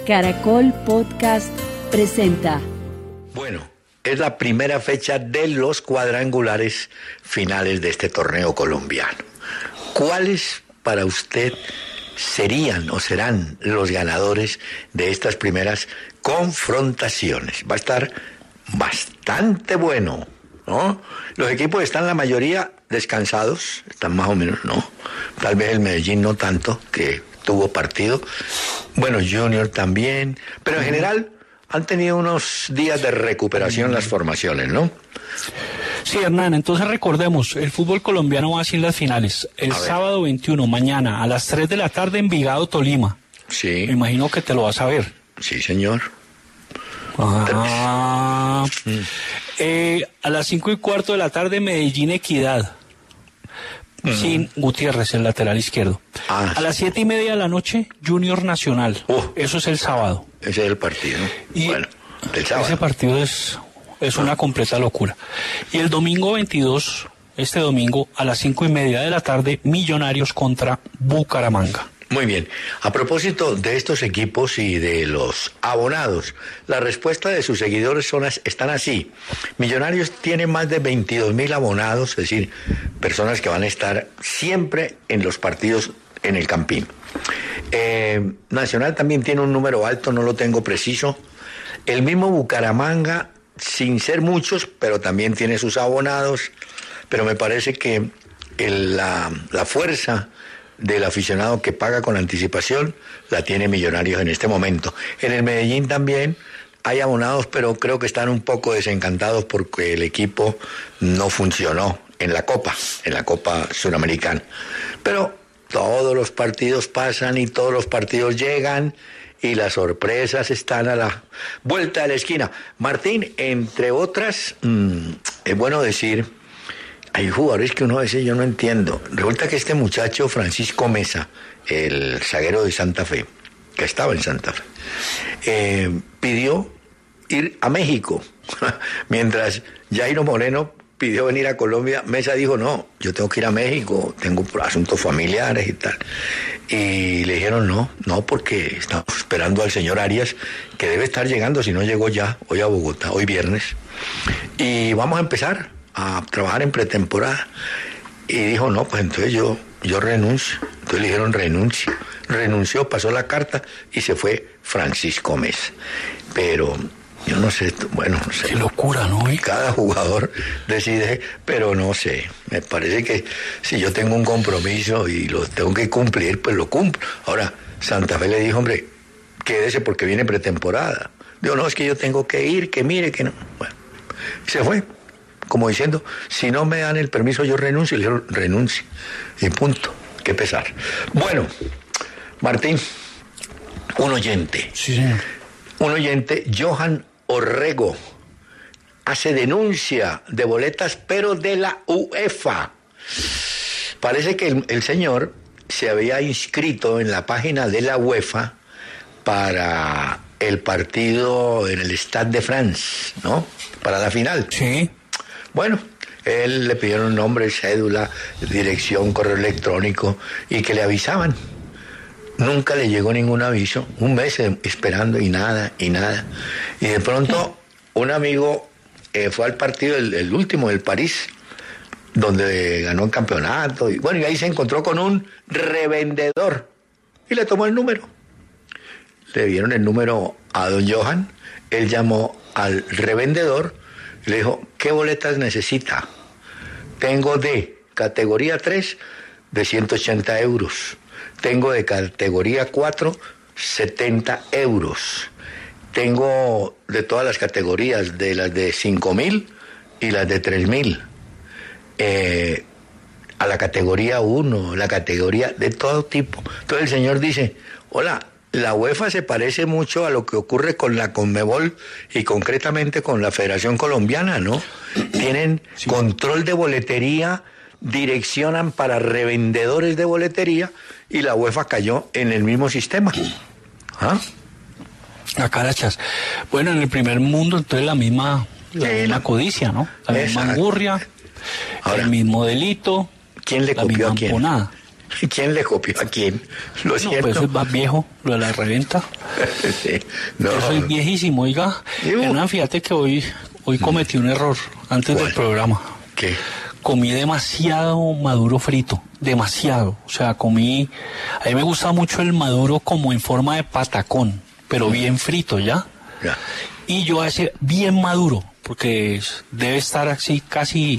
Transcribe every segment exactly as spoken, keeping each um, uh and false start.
Caracol Podcast presenta. Bueno, es la primera fecha de los cuadrangulares finales de este torneo colombiano. ¿Cuáles para usted serían o serán los ganadores de estas primeras confrontaciones? Va a estar bastante bueno, ¿no? Los equipos están la mayoría descansados, están más o menos, ¿no? Tal vez el Medellín no tanto, que tuvo partido. Bueno, Junior también, pero en general han tenido unos días de recuperación las formaciones, ¿no? Sí, Hernán, entonces recordemos, el fútbol colombiano va así en las finales. El sábado veintiuno, mañana, a las tres de la tarde, Envigado, Tolima. Sí. Me imagino que te lo vas a ver. Sí, señor. Ah, mm. eh, a las cinco y cuarto de la tarde, Medellín, Equidad. Mm. Sin Gutiérrez, el lateral izquierdo. Ah, a las siete y media de la noche, Junior Nacional. Uh, Eso es el sábado. Ese es el partido, ¿no? Y bueno, el sábado. Ese partido es, es una completa locura. Y el domingo veintidós, este domingo, a las cinco y media de la tarde, Millonarios contra Bucaramanga. Muy bien. A propósito de estos equipos y de los abonados, la respuesta de sus seguidores son, están así. Millonarios tiene más de veintidós mil abonados, es decir, personas que van a estar siempre en los partidos en el Campín. Eh, Nacional también tiene un número alto, no lo tengo preciso. El mismo Bucaramanga, sin ser muchos, pero también tiene sus abonados. Pero me parece que el, la, la fuerza del aficionado que paga con anticipación la tiene Millonarios en este momento. En el Medellín también hay abonados, pero creo que están un poco desencantados porque el equipo no funcionó en la Copa, en la Copa Suramericana. Pero todos los partidos pasan y todos los partidos llegan y las sorpresas están a la vuelta de la esquina. Martín, entre otras, mmm, es bueno decir, hay jugadores que uno a veces yo no entiendo. Resulta que este muchacho, Francisco Mesa, el zaguero de Santa Fe, que estaba en Santa Fe, eh, pidió ir a México. Mientras Jairo Moreno pidió venir a Colombia, Mesa dijo, no, yo tengo que ir a México, tengo asuntos familiares y tal. Y le dijeron, no, no, porque estamos esperando al señor Arias, que debe estar llegando, si no llegó ya, hoy a Bogotá, hoy viernes. Y vamos a empezar a trabajar en pretemporada. Y dijo, no, pues entonces yo, yo renuncio. Entonces le dijeron, renuncio. Renunció, pasó la carta y se fue Francisco Mesa. Pero yo no sé, bueno, no sé. Qué locura, ¿no? Cada jugador decide, pero no sé. Me parece que si yo tengo un compromiso y lo tengo que cumplir, pues lo cumplo. Ahora, Santa Fe le dijo, hombre, quédese porque viene pretemporada. Digo, no, es que yo tengo que ir, que mire, que no. Bueno, se fue. Como diciendo, si no me dan el permiso yo renuncio, y le dijeron, renuncie, y punto, qué pesar. Bueno, Martín, un oyente, sí, señor. un oyente, Johan Orrego, hace denuncia de boletas, pero de la UEFA. Parece que el, el señor se había inscrito en la página de la UEFA para el partido en el Stade de France, ¿no? Para la final. Sí. Bueno, él le pidieron nombre, cédula, dirección, correo electrónico y que le avisaban. Nunca le llegó ningún aviso, un mes esperando y nada, y nada. Y de pronto un amigo eh, fue al partido, el, el último del París, donde ganó el campeonato. Y bueno, y ahí se encontró con un revendedor y le tomó el número. Le dieron el número a don Johan, él llamó al revendedor. Le dijo, ¿qué boletas necesita? Tengo de categoría tres de ciento ochenta euros. Tengo de categoría cuatro, setenta euros. Tengo de todas las categorías, de las de cinco mil y las de tres mil. Eh, a la categoría uno, la categoría de todo tipo. Entonces el señor dice, hola, la UEFA se parece mucho a lo que ocurre con la Conmebol y concretamente con la Federación Colombiana, ¿no? Tienen sí. control de boletería, direccionan para revendedores de boletería y la UEFA cayó en el mismo sistema. ¿Ah? A carachas. Bueno, en el primer mundo entonces la misma, la sí, misma la... codicia, ¿no? La Exacto. misma angurria, Ahora, el mismo delito, ¿quién le la copió misma a quién? Emponada. ¿Quién le copió a quién? Lo No, siento. pues eso es más viejo, lo de la reventa. Sí, no. Yo soy viejísimo, oiga. Yo- Hernán, fíjate que hoy, hoy cometí un error antes ¿Cuál? del programa. ¿Qué? Comí demasiado maduro frito, demasiado. O sea, comí... A mí me gusta mucho el maduro como en forma de patacón, pero bien frito, ¿ya? Ya. Y yo hace bien maduro, porque es- debe estar así casi...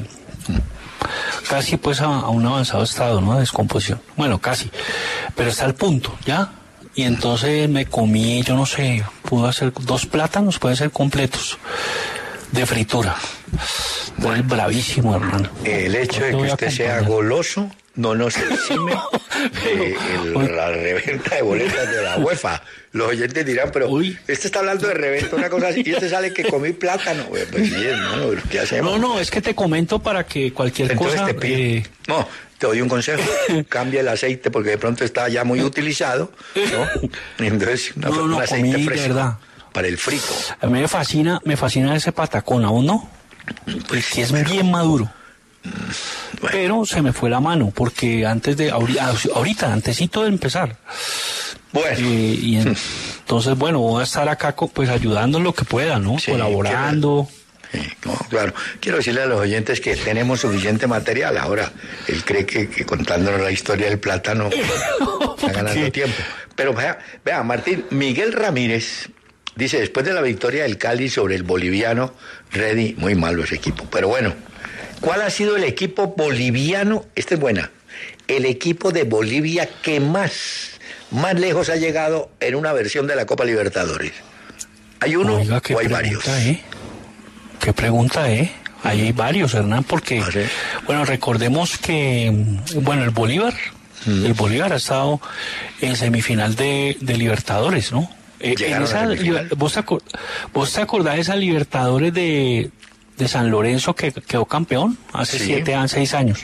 Casi pues a, a un avanzado estado, ¿no? De descomposición. Bueno, casi. Pero está al punto, ¿ya? Y entonces me comí, yo no sé, pudo hacer dos plátanos, pueden ser completos, de fritura. Bueno, es bravísimo, hermano. El hecho No de te que voy a usted sea acompañar. goloso no nos exime de el- la reventa de boletas de la UEFA. Los oyentes dirán, pero Uy. este está hablando de reventa, una cosa así, y este sale que comí plátano. Pues pues sí, hermano, ¿qué hacemos? No, no, es que te comento para que cualquier Entonces cosa... te pido, eh, no, te doy un consejo, cambia el aceite porque de pronto está ya muy utilizado, ¿no? Entonces, una- No, no, un aceite comí, de fresco verdad. para el frito. a mí me fascina, me fascina ese patacón, ¿aún no? Pues Que es bien maduro. Bueno. Pero se me fue la mano, porque antes de... ahori- Ahorita, antesito de empezar... Bueno, Eh, y en- entonces, bueno, voy a estar acá co- pues ayudando en lo que pueda, ¿no? Sí, Colaborando. sí, no, claro, quiero decirle a los oyentes que tenemos suficiente material. Ahora, él cree que, que contándonos la historia del plátano está ganando ¿Qué? tiempo. Pero vea, vea, Martín, Miguel Ramírez dice, después de la victoria del Cali sobre el boliviano, Ready, muy malo ese equipo. Pero bueno, ¿cuál ha sido el equipo boliviano? Esta es buena. El equipo de Bolivia que más, más lejos ha llegado en una versión de la Copa Libertadores. ¿Hay uno Oiga, qué o hay pregunta, varios? ¿eh? ¿Qué pregunta, eh? Ahí hay varios, Hernán, porque, ¿Ah, sí? bueno, recordemos que, mm, bueno, el Bolívar, el Bolívar ha estado en semifinal de, de Libertadores, ¿no? Eh, en ¿Llegaron a esa, semifinal? ¿vos, te acor- ¿Vos te acordás de esa Libertadores de, de San Lorenzo que quedó campeón hace Sí. siete años, seis años?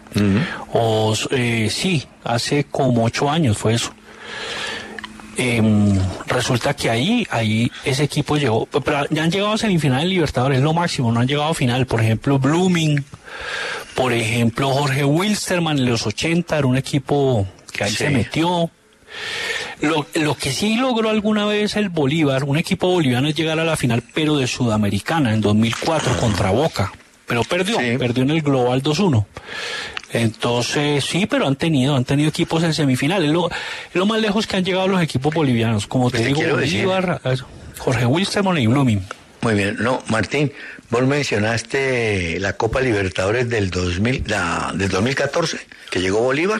O eh, sí, hace como ocho años fue eso. Em, resulta que ahí, ahí ese equipo llegó, pero ya han llegado a semifinal de Libertadores, es lo máximo, no han llegado a final. Por ejemplo, Blooming, por ejemplo, Jorge Wilstermann en los ochenta, era un equipo que ahí Sí. se metió. Lo, lo que sí logró alguna vez el Bolívar, un equipo boliviano, es llegar a la final, pero de Sudamericana, en dos mil cuatro contra Boca. Pero perdió, Sí. perdió en el Global dos uno. Entonces, sí, pero han tenido, han tenido equipos en semifinales. Lo, lo más lejos que han llegado los equipos bolivianos. Como te Pues te digo, quiero decir- Bolívar, eh, Jorge Wilstermann y Blooming. Muy bien, no, Martín, vos mencionaste la Copa Libertadores del dos mil, la, del dos mil catorce, que llegó Bolívar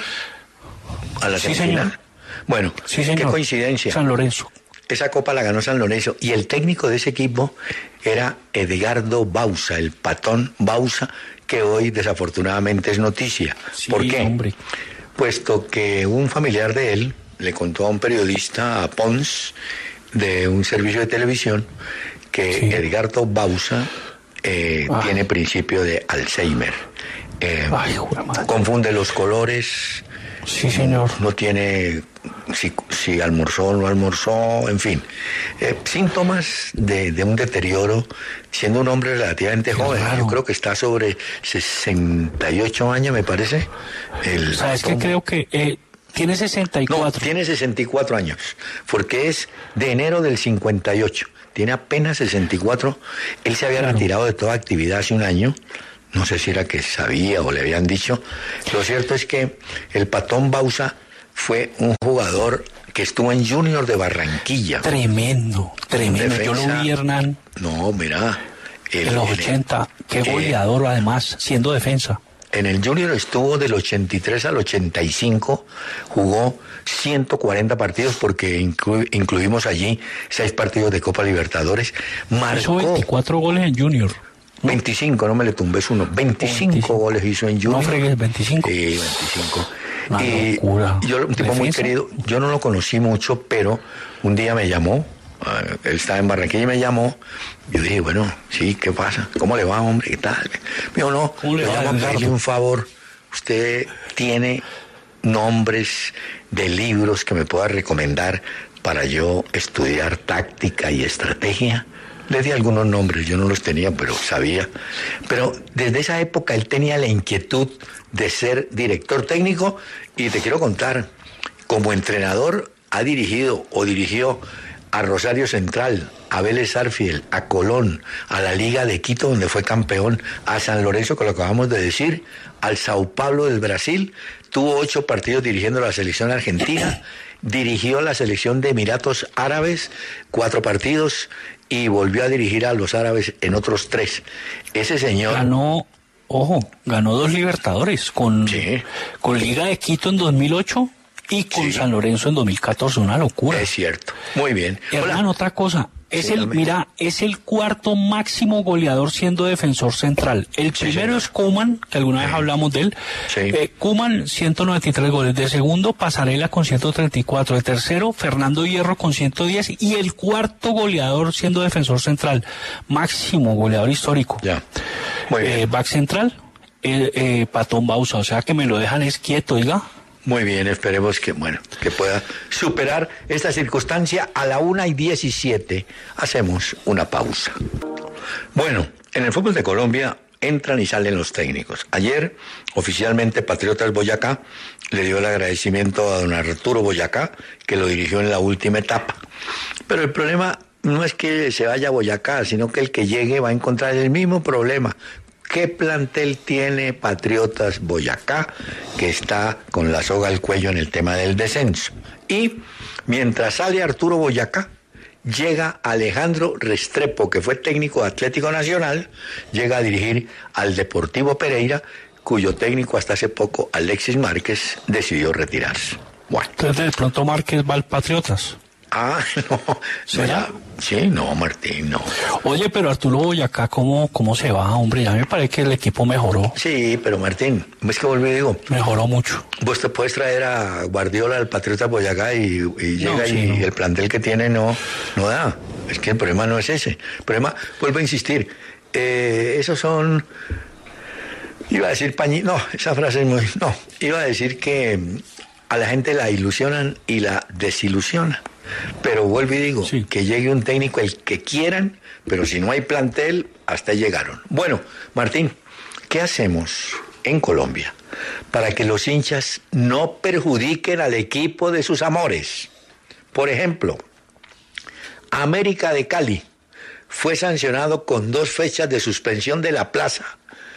a la Sí, semifinal. señor. Bueno, Sí, señor. qué coincidencia. San Lorenzo. Esa copa la ganó San Lorenzo y el técnico de ese equipo era Edgardo Bauza, el patón Bauza, que hoy desafortunadamente es noticia. Sí, ¿Por qué? hombre. Puesto que un familiar de él le contó a un periodista, a Pons, de un servicio de televisión, que Sí. Edgardo Bauza eh, Ah. tiene principio de Alzheimer. Eh, Ay, jura madre. confunde los colores, Sí, señor. no tiene si, si almorzó o no almorzó, en fin. Eh, síntomas de, de un deterioro, siendo un hombre relativamente Qué joven. raro. Yo creo que está sobre sesenta y ocho años, me parece. El, ¿Sabes qué? Creo que eh, tiene sesenta y No, cuatro. tiene sesenta y cuatro años, porque es de enero del cincuenta y ocho. Tiene apenas sesenta y cuatro. Él se había Claro. retirado de toda actividad hace un año. No sé si era que sabía o le habían dicho. Lo cierto es que el Patón Bauza fue un jugador que estuvo en Junior de Barranquilla. Tremendo, tremendo. Yo lo Defensa. vi, Hernán, No, mira. el- en los el- ochenta. Qué eh, goleador, además, siendo defensa. En el Junior estuvo del ochenta y tres al ochenta y cinco, jugó ciento cuarenta partidos porque inclu- incluimos allí seis partidos de Copa Libertadores. Hizo Marcó veinticuatro goles en Junior. veinticinco, no me le tumbes uno, veinticinco, veinticinco. goles hizo en Junior. No fregues, veinticinco. Sí, veinticinco. Una Y locura. yo, un tipo muy Defensa. querido, yo no lo conocí mucho, pero un día me llamó, eh, él estaba en Barranquilla y me llamó, yo dije, bueno, sí, ¿qué pasa? ¿Cómo le va, hombre? ¿Qué tal? Me dijo, no, ¿Cómo le le va, llamo a Edgardo? pedirle un favor, usted tiene nombres de libros que me pueda recomendar para yo estudiar táctica y estrategia. Le di algunos nombres, yo no los tenía, pero sabía. Pero desde esa época él tenía la inquietud de ser director técnico y te quiero contar, como entrenador ha dirigido o dirigió a Rosario Central, a Vélez Sarsfield, a Colón, a la Liga de Quito, donde fue campeón, a San Lorenzo, que lo acabamos de decir, al Sao Paulo del Brasil, tuvo ocho partidos dirigiendo la selección argentina, dirigió la selección de Emiratos Árabes, cuatro partidos, y volvió a dirigir a los árabes en otros tres. Ese señor... Ganó, ojo, ganó dos Libertadores, con, sí. con Liga de Quito en dos mil ocho y con sí. San Lorenzo en dos mil catorce, una locura. Es cierto, muy bien. Hermano, otra cosa, es sí, el, mira, es el cuarto máximo goleador siendo defensor central. El sí, primero señor. es Koeman, que alguna sí. vez hablamos de él. Sí. Eh, Koeman, ciento noventa y tres goles. De segundo, Pasarela con ciento treinta y cuatro. De tercero, Fernando Hierro con ciento diez. Y el cuarto goleador siendo defensor central. Máximo goleador histórico. Ya, muy bien. Eh, back central, eh, eh, Patón Bausa. O sea que me lo dejan es quieto, oiga. Muy bien, esperemos que, bueno, que pueda superar esta circunstancia. A la una y diecisiete hacemos una pausa. Bueno, en el fútbol de Colombia entran y salen los técnicos. Ayer, oficialmente, Patriotas Boyacá le dio el agradecimiento a don Arturo Boyacá, que lo dirigió en la última etapa. Pero el problema no es que se vaya a Boyacá, sino que el que llegue va a encontrar el mismo problema. ¿Qué plantel tiene Patriotas Boyacá, que está con la soga al cuello en el tema del descenso? Y mientras sale Arturo Boyacá, llega Alejandro Restrepo, que fue técnico de Atlético Nacional, llega a dirigir al Deportivo Pereira, cuyo técnico hasta hace poco, Alexis Márquez, decidió retirarse. Bueno. Entonces de pronto Márquez va al Patriotas. Ah, no. ¿Será? Sí, no, Martín, no. Oye, pero Arturo Boyacá, ¿cómo, cómo se va, hombre? Ya me parece que el equipo mejoró. Sí, pero Martín, es que vuelvo y digo. Mejoró mucho. Vos te puedes traer a Guardiola, al Patriota Boyacá, y, y llega no, sí, y, no. y el plantel que tiene no, no da. Es que el problema no es ese. El problema, vuelvo a insistir, eh, esos son... Iba a decir pañi... No, esa frase es muy... No, iba a decir que a la gente la ilusionan y la desilusionan. Pero vuelvo y digo, sí. que llegue un técnico el que quieran, pero si no hay plantel, hasta ahí llegaron. Bueno, Martín, ¿qué hacemos en Colombia para que los hinchas no perjudiquen al equipo de sus amores? Por ejemplo, América de Cali fue sancionado con dos fechas de suspensión de la plaza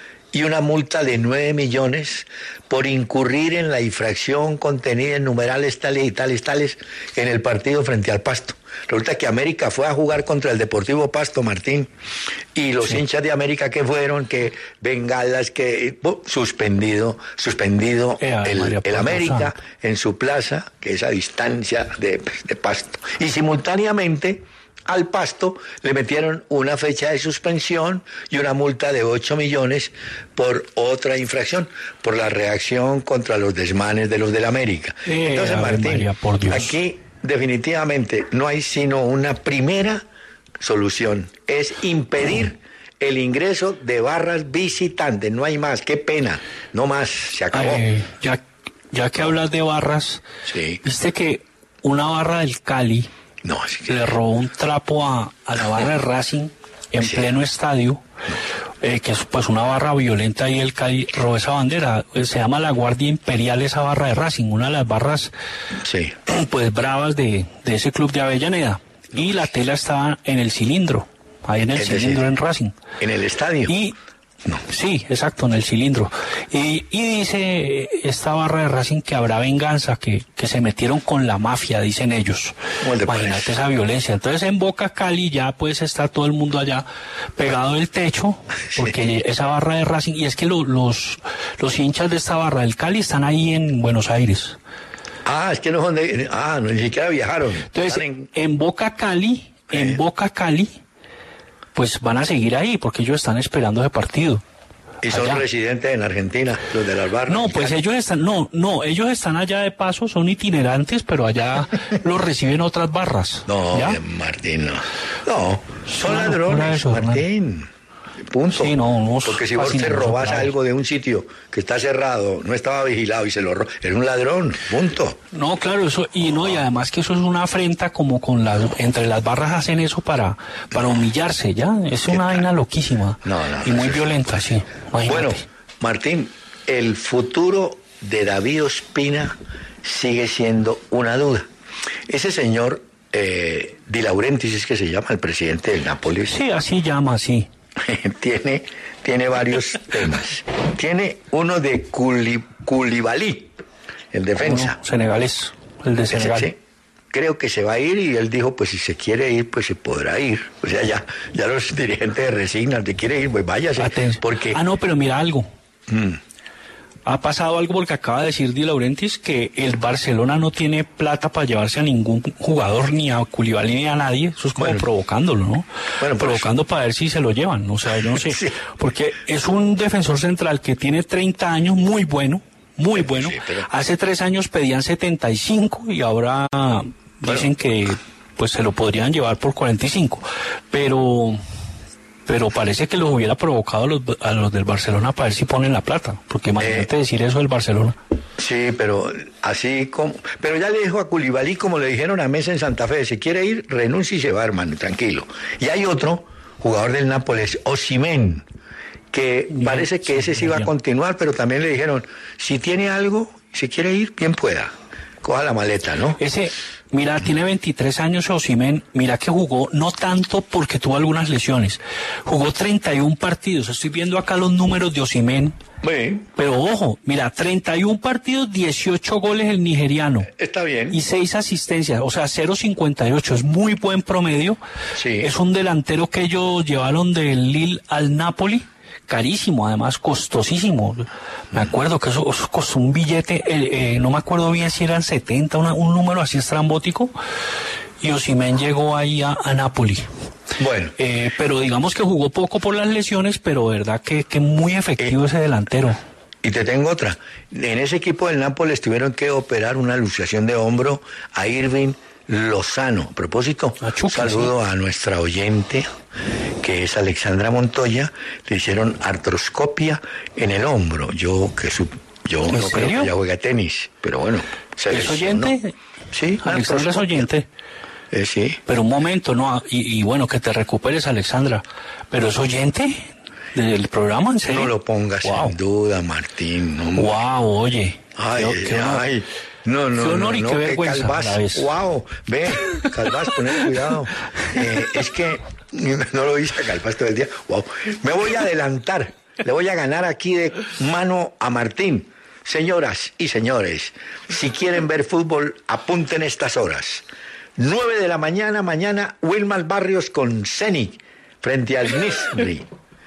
y una multa de nueve millones por incurrir en la infracción contenida en numerales tales y tales, tales en el partido frente al Pasto. Resulta que América fue a jugar contra el Deportivo Pasto, Martín, y los sí. hinchas de América que fueron, que bengalas, que uh, suspendido, suspendido eh, el, María, el América en su plaza, que es a distancia de, de Pasto. Y simultáneamente al Pasto le metieron una fecha de suspensión y una multa de ocho millones por otra infracción, por la reacción contra los desmanes de los del América. Eh, Entonces, Martín, María, por Dios. aquí definitivamente no hay sino una primera solución, es impedir el ingreso de barras visitantes, no hay más, qué pena, no más, se acabó. Eh, ya, ya que hablas de barras, sí. viste que una barra del Cali no, es que... le robó un trapo a, a la barra de Racing en sí. pleno estadio, eh, que es pues una barra violenta, y el Cali robó esa bandera, se llama la Guardia Imperial esa barra de Racing, una de las barras sí. pues bravas de, de ese club de Avellaneda, y la tela estaba en el cilindro, ahí en el es cilindro decir, en Racing. ¿En el estadio? Y no. Sí, exacto, en el cilindro. Y, y dice esta barra de Racing que habrá venganza, que, que se metieron con la mafia, dicen ellos. Imagínate esa violencia. Entonces en Boca Cali ya pues está todo el mundo allá pegado del techo, porque sí. esa barra de Racing, y es que lo, los, los hinchas de esta barra del Cali están ahí en Buenos Aires. Ah, es que no son de... Ah, no, ni siquiera viajaron. Entonces en, en Boca Cali, eh. en Boca Cali, pues van a seguir ahí, porque ellos están esperando ese partido. ¿Y son allá. residentes en Argentina, los de las barras? No, pues ellos están, no, no, ellos están allá de paso, son itinerantes, pero allá los reciben otras barras. No, ¿ya? Martín, no. No, son no, ladrones, eso, Martín. punto. Sí, no, no, porque si vos te robás algo de un sitio que está cerrado, no estaba vigilado y se lo robó, era un ladrón, punto. No, claro, eso, y no, y además que eso es una afrenta, como con las, entre las barras hacen eso para, para humillarse, ¿ya? Es una vaina loquísima. No, no, y no, muy no, violenta, sí. Imagínate. Bueno, Martín, el futuro de David Ospina sigue siendo una duda. Ese señor, eh, Di Laurentiis es que se llama, el presidente del Nápoles. Sí, así llama, sí. tiene, tiene varios temas. Tiene uno de Koulibaly, el defensa. Uno, senegalés, el de Senegal. Sí, creo que se va a ir y él dijo, pues si se quiere ir, pues se podrá ir. O sea, ya, ya los dirigentes resignan, te quiere ir, pues váyase. Atención. Porque... Ah, no, pero mira algo. Mm. Ha pasado algo porque acaba de decir Di Laurentiis que el Barcelona no tiene plata para llevarse a ningún jugador, ni a Koulibaly ni a nadie. Eso es como bueno, provocándolo, ¿no? Bueno, provocando pues, para ver si se lo llevan. O sea, yo no sé. Sí. Porque es un defensor central que tiene treinta años, muy bueno, muy bueno. Sí, pero... Hace tres años pedían setenta y cinco y ahora bueno. dicen que pues se lo podrían llevar por cuarenta y cinco. Pero... Pero parece que los hubiera provocado a los, a los del Barcelona para ver si ponen la plata. Porque imagínate eh, decir eso del Barcelona. Sí, pero así como... Pero ya le dijo a Koulibaly, como le dijeron a Mesa en Santa Fe, si quiere ir, renuncia y se va, hermano, tranquilo. Y hay otro jugador del Nápoles, Osimhen, que bien, parece que sí, ese sí va a continuar, pero también le dijeron, si tiene algo, si quiere ir, bien pueda. Coja la maleta, ¿no? Ese, mira, tiene veintitrés años Osimhen, mira que jugó, no tanto porque tuvo algunas lesiones, jugó treinta y un partidos, estoy viendo acá los números de Osimhen, sí. Pero ojo, mira, treinta y un partidos, dieciocho goles el nigeriano. Está bien. Y seis asistencias, o sea, cero cincuenta y ocho, es muy buen promedio. Sí. Es un delantero que ellos llevaron del Lille al Napoli. Carísimo, además costosísimo. Me acuerdo que eso, eso costó un billete, eh, eh, no me acuerdo bien si eran setenta, una, un número así estrambótico. Y Osimhen llegó ahí a, a Napoli. Bueno. Eh, pero digamos que jugó poco por las lesiones, pero verdad que, que muy efectivo eh, ese delantero. Y te tengo otra. En ese equipo del Nápoles tuvieron que operar una luxación de hombro a Irving Lozano. A propósito, un saludo sí. a nuestra oyente, que es Alexandra Montoya. Le hicieron artroscopia en el hombro. Yo que su, yo no serio? creo que ella juega tenis, pero bueno. Se ¿Es oyente? ¿No? Sí, Alexandra es oyente. Eh, sí. Pero un momento, ¿no? Y, y bueno, que te recuperes, Alexandra. ¿Pero es oyente del programa, en serio? No lo pongas wow. en duda, Martín. No, wow, oye. Ay, qué, qué ay. No, no, qué honor no, y no, qué vergüenza. Calvás, wow, ve, Calvás, poner cuidado. Eh, es que no lo hice a Calvás todo el día. Wow. Me voy a adelantar. Le voy a ganar aquí de mano a Martín. Señoras y señores, si quieren ver fútbol, apunten estas horas. nueve de la mañana, mañana, Wilmar Barrios con Zenit frente al Nizhny.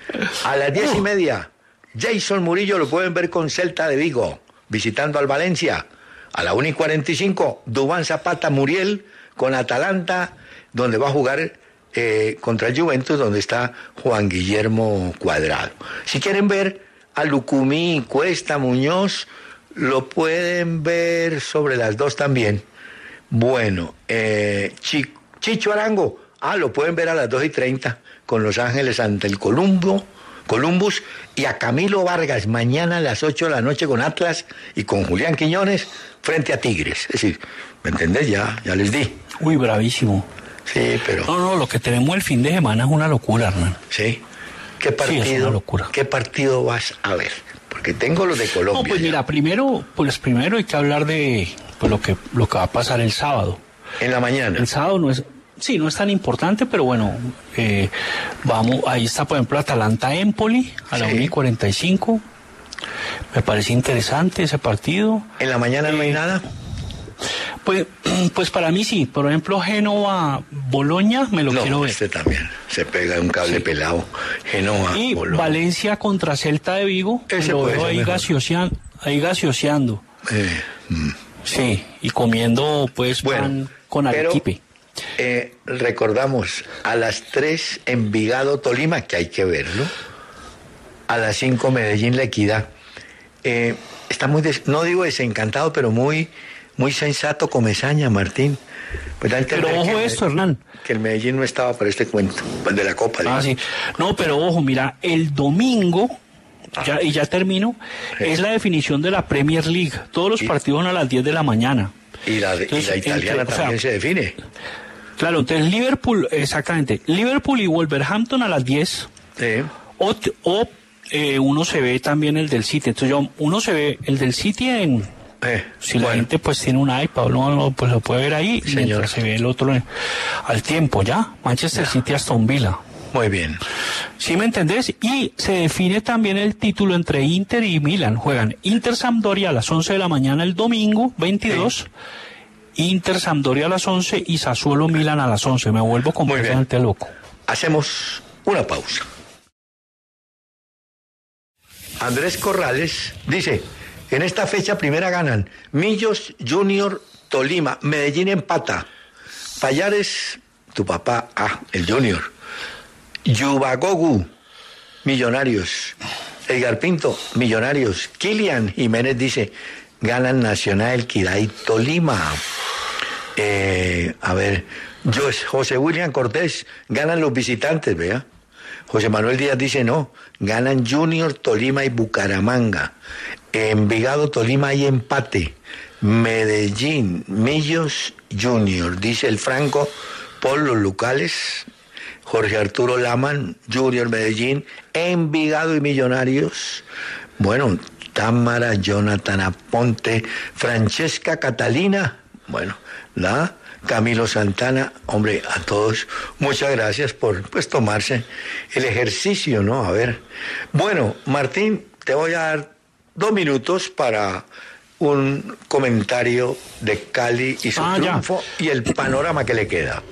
A las diez y media, Jason Murillo lo pueden ver con Celta de Vigo, visitando al Valencia. A la una y cuarenta y cinco, Duván Zapata Muriel con Atalanta, donde va a jugar eh, contra el Juventus, donde está Juan Guillermo Cuadrado. Si quieren ver a Lucumí, Cuesta, Muñoz, lo pueden ver sobre las dos también. Bueno, eh, Chicho Arango, ah, lo pueden ver a las dos y treinta con Los Ángeles ante el Columbo, Columbus, y a Camilo Vargas mañana a las ocho de la noche con Atlas y con Julián Quiñones frente a Tigres. Es decir, ¿me entendés? Ya, ya les di. Uy, bravísimo. Sí, pero... No, no, lo que tenemos el fin de semana es una locura, Hernán. Sí. ¿Qué partido, sí, es una locura. ¿Qué partido vas a ver? Porque tengo los de Colombia. No, pues ya. mira, primero, pues primero hay que hablar de pues, lo que lo que va a pasar el sábado. En la mañana. El sábado no es, sí, no es tan importante, pero bueno, eh, vamos, ahí está, por ejemplo, Atalanta-Empoli a la sí. una y cuarenta y cinco. Me parece interesante ese partido. ¿En la mañana eh, no hay nada? Pues, pues para mí sí. Por ejemplo, Génova-Boloña me lo no, quiero ver. Este también se pega un cable sí. pelado. Génova, y Boloña. Valencia contra Celta de Vigo. Ese lo puede veo ser ahí, mejor. gaseoseando, ahí gaseoseando. Eh, mm. Sí, y comiendo pues bueno, pan con arequipe. Eh, recordamos, a las tres Envigado-Tolima, que hay que verlo. A las cinco Medellín-La Equidad. Eh, está muy, des, no digo desencantado, pero muy muy sensato Comesaña, Martín. Pues pero ojo que, esto, Hernán. Que el Medellín no estaba para este cuento, pues de la Copa. Ah, sí. No, pero ojo, mira, el domingo, ya, y ya termino, sí. es la definición de la Premier League. Todos los y, partidos son a las diez de la mañana. Y la, de, entonces, y la italiana entre, también o sea, se define. Claro, entonces Liverpool, exactamente, Liverpool y Wolverhampton a las diez. Sí. O, o eh, uno se ve también el del City. Entonces yo, uno se ve el del City en... Eh, si la bueno. gente pues tiene un iPad, no, no, pues lo puede ver ahí, señor. Mientras se ve el otro en, al tiempo, ¿ya? Manchester ya. City Aston Villa. Muy bien. ¿Sí me entendés? Y se define también el título entre Inter y Milan. Juegan Inter Sampdoria a las once de la mañana el domingo veintidós. Sí. Inter Sampdoria a las once y Sassuolo Milan a las once. Me vuelvo completamente loco. Hacemos una pausa. Andrés Corrales dice, en esta fecha primera ganan Millos, Junior, Tolima, Medellín empata, Payares, tu papá, ah, el Junior, Yubagogu, Millonarios, Edgar Pinto, Millonarios, Kilian Jiménez dice, ganan Nacional, Equidad y Tolima. Eh, a ver, José William Cortés, ganan los visitantes, vea. José Manuel Díaz dice no, ganan Junior, Tolima y Bucaramanga. Envigado, Tolima hay empate. Medellín, Millos, Junior, dice el Franco, por los locales. Jorge Arturo Laman, Junior, Medellín, Envigado y Millonarios. Bueno, Támara, Jonathan Aponte, Francesca Catalina, bueno, la... Camilo Santana, hombre, a todos, muchas gracias por pues tomarse el ejercicio, ¿no? A ver. Bueno, Martín, te voy a dar dos minutos para un comentario de Cali y su ah, triunfo ya. Y el panorama que le queda.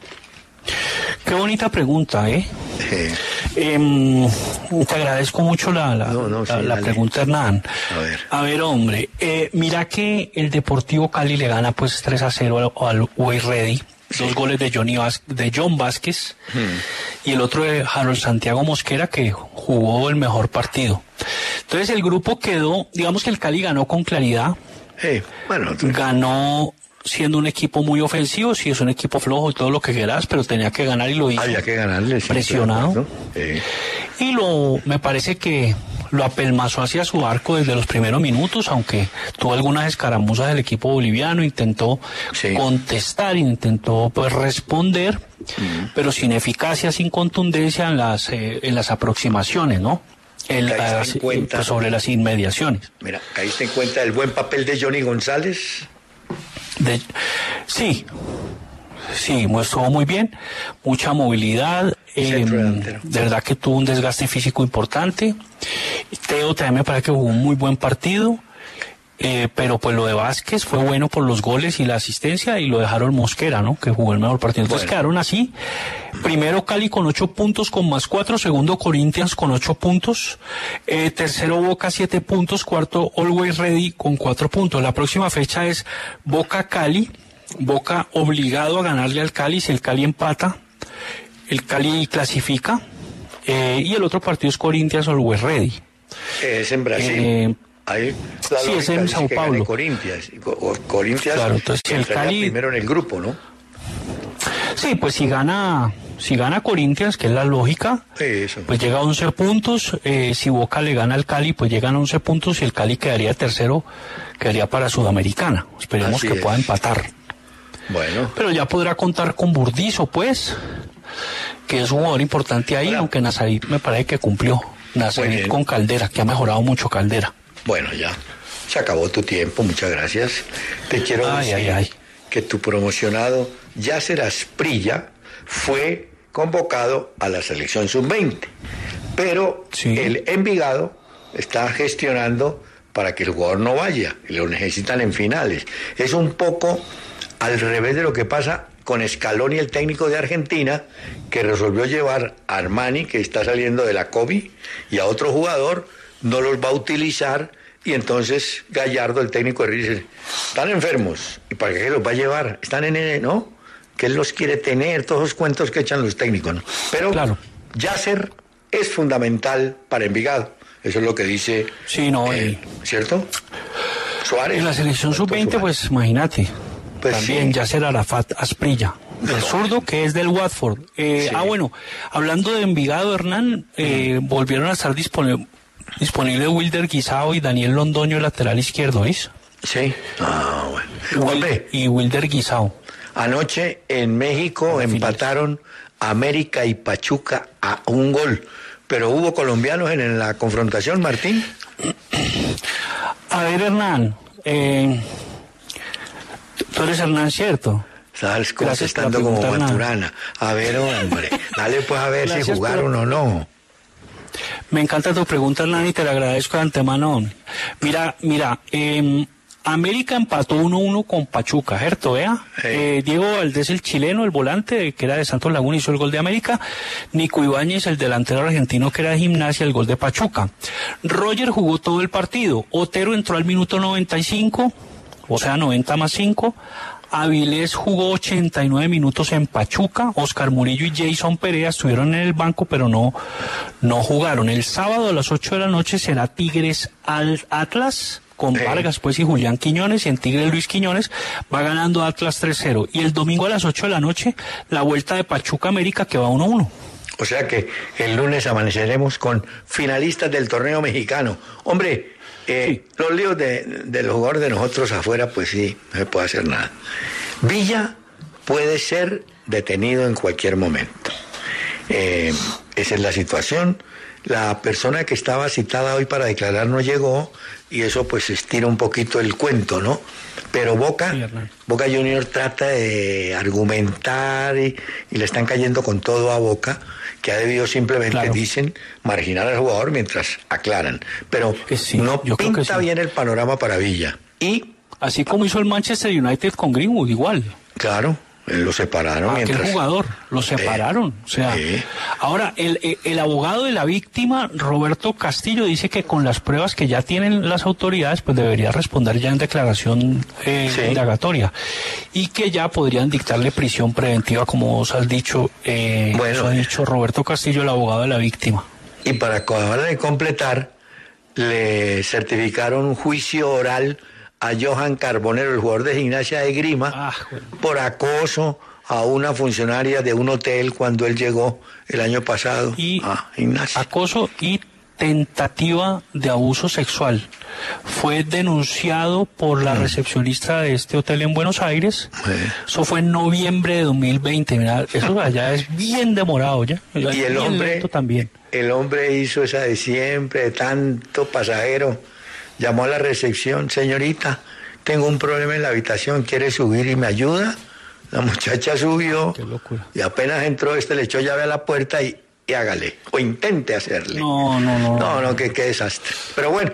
Qué bonita pregunta, ¿eh? Sí. Eh, te agradezco mucho la, la, no, no, la, sí, la pregunta, Hernán. A ver. A ver, hombre, eh, mira que el Deportivo Cali le gana pues tres a cero al, al Way Ready. Sí. Dos goles de, Johnny Vaz, de John Vázquez hmm. y el otro de Harold Santiago Mosquera, que jugó el mejor partido. Entonces el grupo quedó, digamos que el Cali ganó con claridad. Sí, bueno. Tú... Ganó... siendo un equipo muy ofensivo, sí es un equipo flojo y todo lo que quieras, pero tenía que ganar y lo hizo. Había que ganarle. Sí, presionado. Sí. Y lo, me parece que lo apelmazó hacia su arco desde los primeros minutos, aunque tuvo algunas escaramuzas del equipo boliviano, intentó sí. contestar, intentó pues responder, mm. pero sin eficacia, sin contundencia en las, eh, en las aproximaciones, ¿no? El, las, en cuenta, pues sobre las inmediaciones. Mira, ¿caíste en cuenta del buen papel de Johnny González? De, sí, sí, estuvo muy bien, mucha movilidad, eh, de verdad que tuvo un desgaste físico importante. Teo también me parece que jugó un muy buen partido, eh, pero pues lo de Vázquez fue bueno por los goles y la asistencia, y lo de Harold Mosquera, ¿no? Que jugó el mejor partido. Entonces bueno. Quedaron así, primero Cali con ocho puntos con más cuatro, segundo Corinthians con ocho puntos, eh, tercero Boca siete puntos, cuarto Always Ready con cuatro puntos. La próxima fecha es Boca Cali, Boca obligado a ganarle al Cali, si el Cali empata, el Cali clasifica, eh, y el otro partido es Corinthians Always Ready. Es en Brasil. Eh, Ahí, sí, es en Sao Paulo. Corinthians, Corinthians claro, entonces el Cali primero en el grupo, ¿no? Sí, pues si gana, si gana Corinthians, que es la lógica, sí, eso. Pues llega a once puntos. Eh, si Boca le gana al Cali, pues llegan a once puntos y el Cali quedaría tercero, quedaría para Sudamericana. Esperemos Así que es. pueda empatar. Bueno. Pero ya podrá contar con Burdizo, pues, que es un jugador importante ahí, bueno. Aunque Nazarit me parece que cumplió. Nazarit con Caldera, que ha mejorado mucho Caldera. Bueno, ya se acabó tu tiempo, muchas gracias. Te quiero ay, decir ay, ay. que tu promocionado Yasser Asprilla fue convocado a la selección sub veinte, pero sí. El Envigado está gestionando para que el jugador no vaya, lo necesitan en finales. Es un poco al revés de lo que pasa con Scaloni, el técnico de Argentina, que resolvió llevar a Armani, que está saliendo de la COVID, y a otro jugador, no los va a utilizar, y entonces Gallardo, el técnico de River, dice, están enfermos, ¿y para qué los va a llevar? Están en el, ¿no? Que él los quiere tener, todos los cuentos que echan los técnicos, ¿no? Pero claro. Yasser es fundamental para Envigado, eso es lo que dice, sí, no, eh, ¿cierto? Suárez. En la selección sub veinte, pues imagínate. Pues también sí. Yasser Arafat Asprilla, el zurdo que es del Watford. Eh, Sí. Ah, bueno, hablando de Envigado, Hernán, eh, volvieron a estar disponibles disponible Wilder Guisao y Daniel Londoño, lateral izquierdo, ¿veis? Sí. Ah, bueno. Wil- Hombre, Y Wilder Guisao. anoche en México Finales. empataron América y Pachuca a un gol. Pero hubo colombianos en, en la confrontación, Martín. A ver, Hernán, eh, tú eres Hernán, ¿cierto? Sabes Gracias por la contestando como pregunta, Hernán. Maturana. A ver, hombre. Dale pues a ver si Gracias por- jugaron o no. Me encanta tu pregunta, Hernán, y te la agradezco de antemano. Mira, mira, eh, América empató uno uno con Pachuca, ¿cierto? Vea. Sí. Eh, Diego Valdés, el chileno, el volante, que era de Santos Laguna, hizo el gol de América. Nico Ibáñez, el delantero argentino, que era de Gimnasia, el gol de Pachuca. Roger jugó todo el partido. Otero entró al minuto noventa y cinco, o sea, noventa más cinco. Avilés jugó ochenta y nueve minutos en Pachuca. Oscar Murillo y Jason Perea estuvieron en el banco, pero no, no jugaron. El sábado a las ocho de la noche será Tigres al Atlas, con Sí. Vargas pues y Julián Quiñones, y en Tigres Luis Quiñones. Va ganando Atlas tres cero. Y el domingo a las ocho de la noche, la vuelta de Pachuca América, que va uno uno. O sea que el lunes amaneceremos con finalistas del torneo mexicano. Hombre, eh, Sí. los líos de, de los jugadores de nosotros afuera, pues sí, no se puede hacer nada. Villa puede ser detenido en cualquier momento. Eh, esa es la situación. La persona que estaba citada hoy para declarar no llegó y eso pues estira un poquito el cuento, ¿no? Pero Boca, Sí, Hernán. Boca Junior trata de argumentar y, y le están cayendo con todo a Boca, que ha debido simplemente, Claro. dicen, marginar al jugador mientras aclaran. Pero Eh, sí, no yo creo que pinta sí. bien el panorama para Villa. Y, Así como hizo el Manchester United con Greenwood, igual. claro, eh, lo separaron Aquel mientras... jugador, lo separaron. o sea, sí. ahora, el, el, el abogado de la víctima, Roberto Castillo, dice que con las pruebas que ya tienen las autoridades, pues debería responder ya en declaración eh, Sí. indagatoria. Y que ya podrían dictarle prisión preventiva, como vos has dicho, eh, Bueno. eso ha dicho Roberto Castillo, el abogado de la víctima. Y para acabar de completar, le certificaron un juicio oral a Johan Carbonero, el jugador de Gimnasia de Grima, Ah, bueno. por acoso a una funcionaria de un hotel cuando él llegó el año pasado Y a Gimnasia. acoso y tentativa de abuso sexual. Fue denunciado por la recepcionista de este hotel en Buenos Aires. Eh. Eso fue en noviembre de dos mil veinte. Mira, eso allá es bien demorado ya. Y el Bien hombre, lento también. el hombre hizo esa de siempre, de tanto pasajero. Llamó a la recepción, señorita, tengo un problema en la habitación, ¿quiere subir y me ayuda? La muchacha subió Qué locura. y apenas entró, este le echó llave a la puerta y, y hágale, o intente hacerle. No, no, no. No, no, que qué desastre. Pero bueno,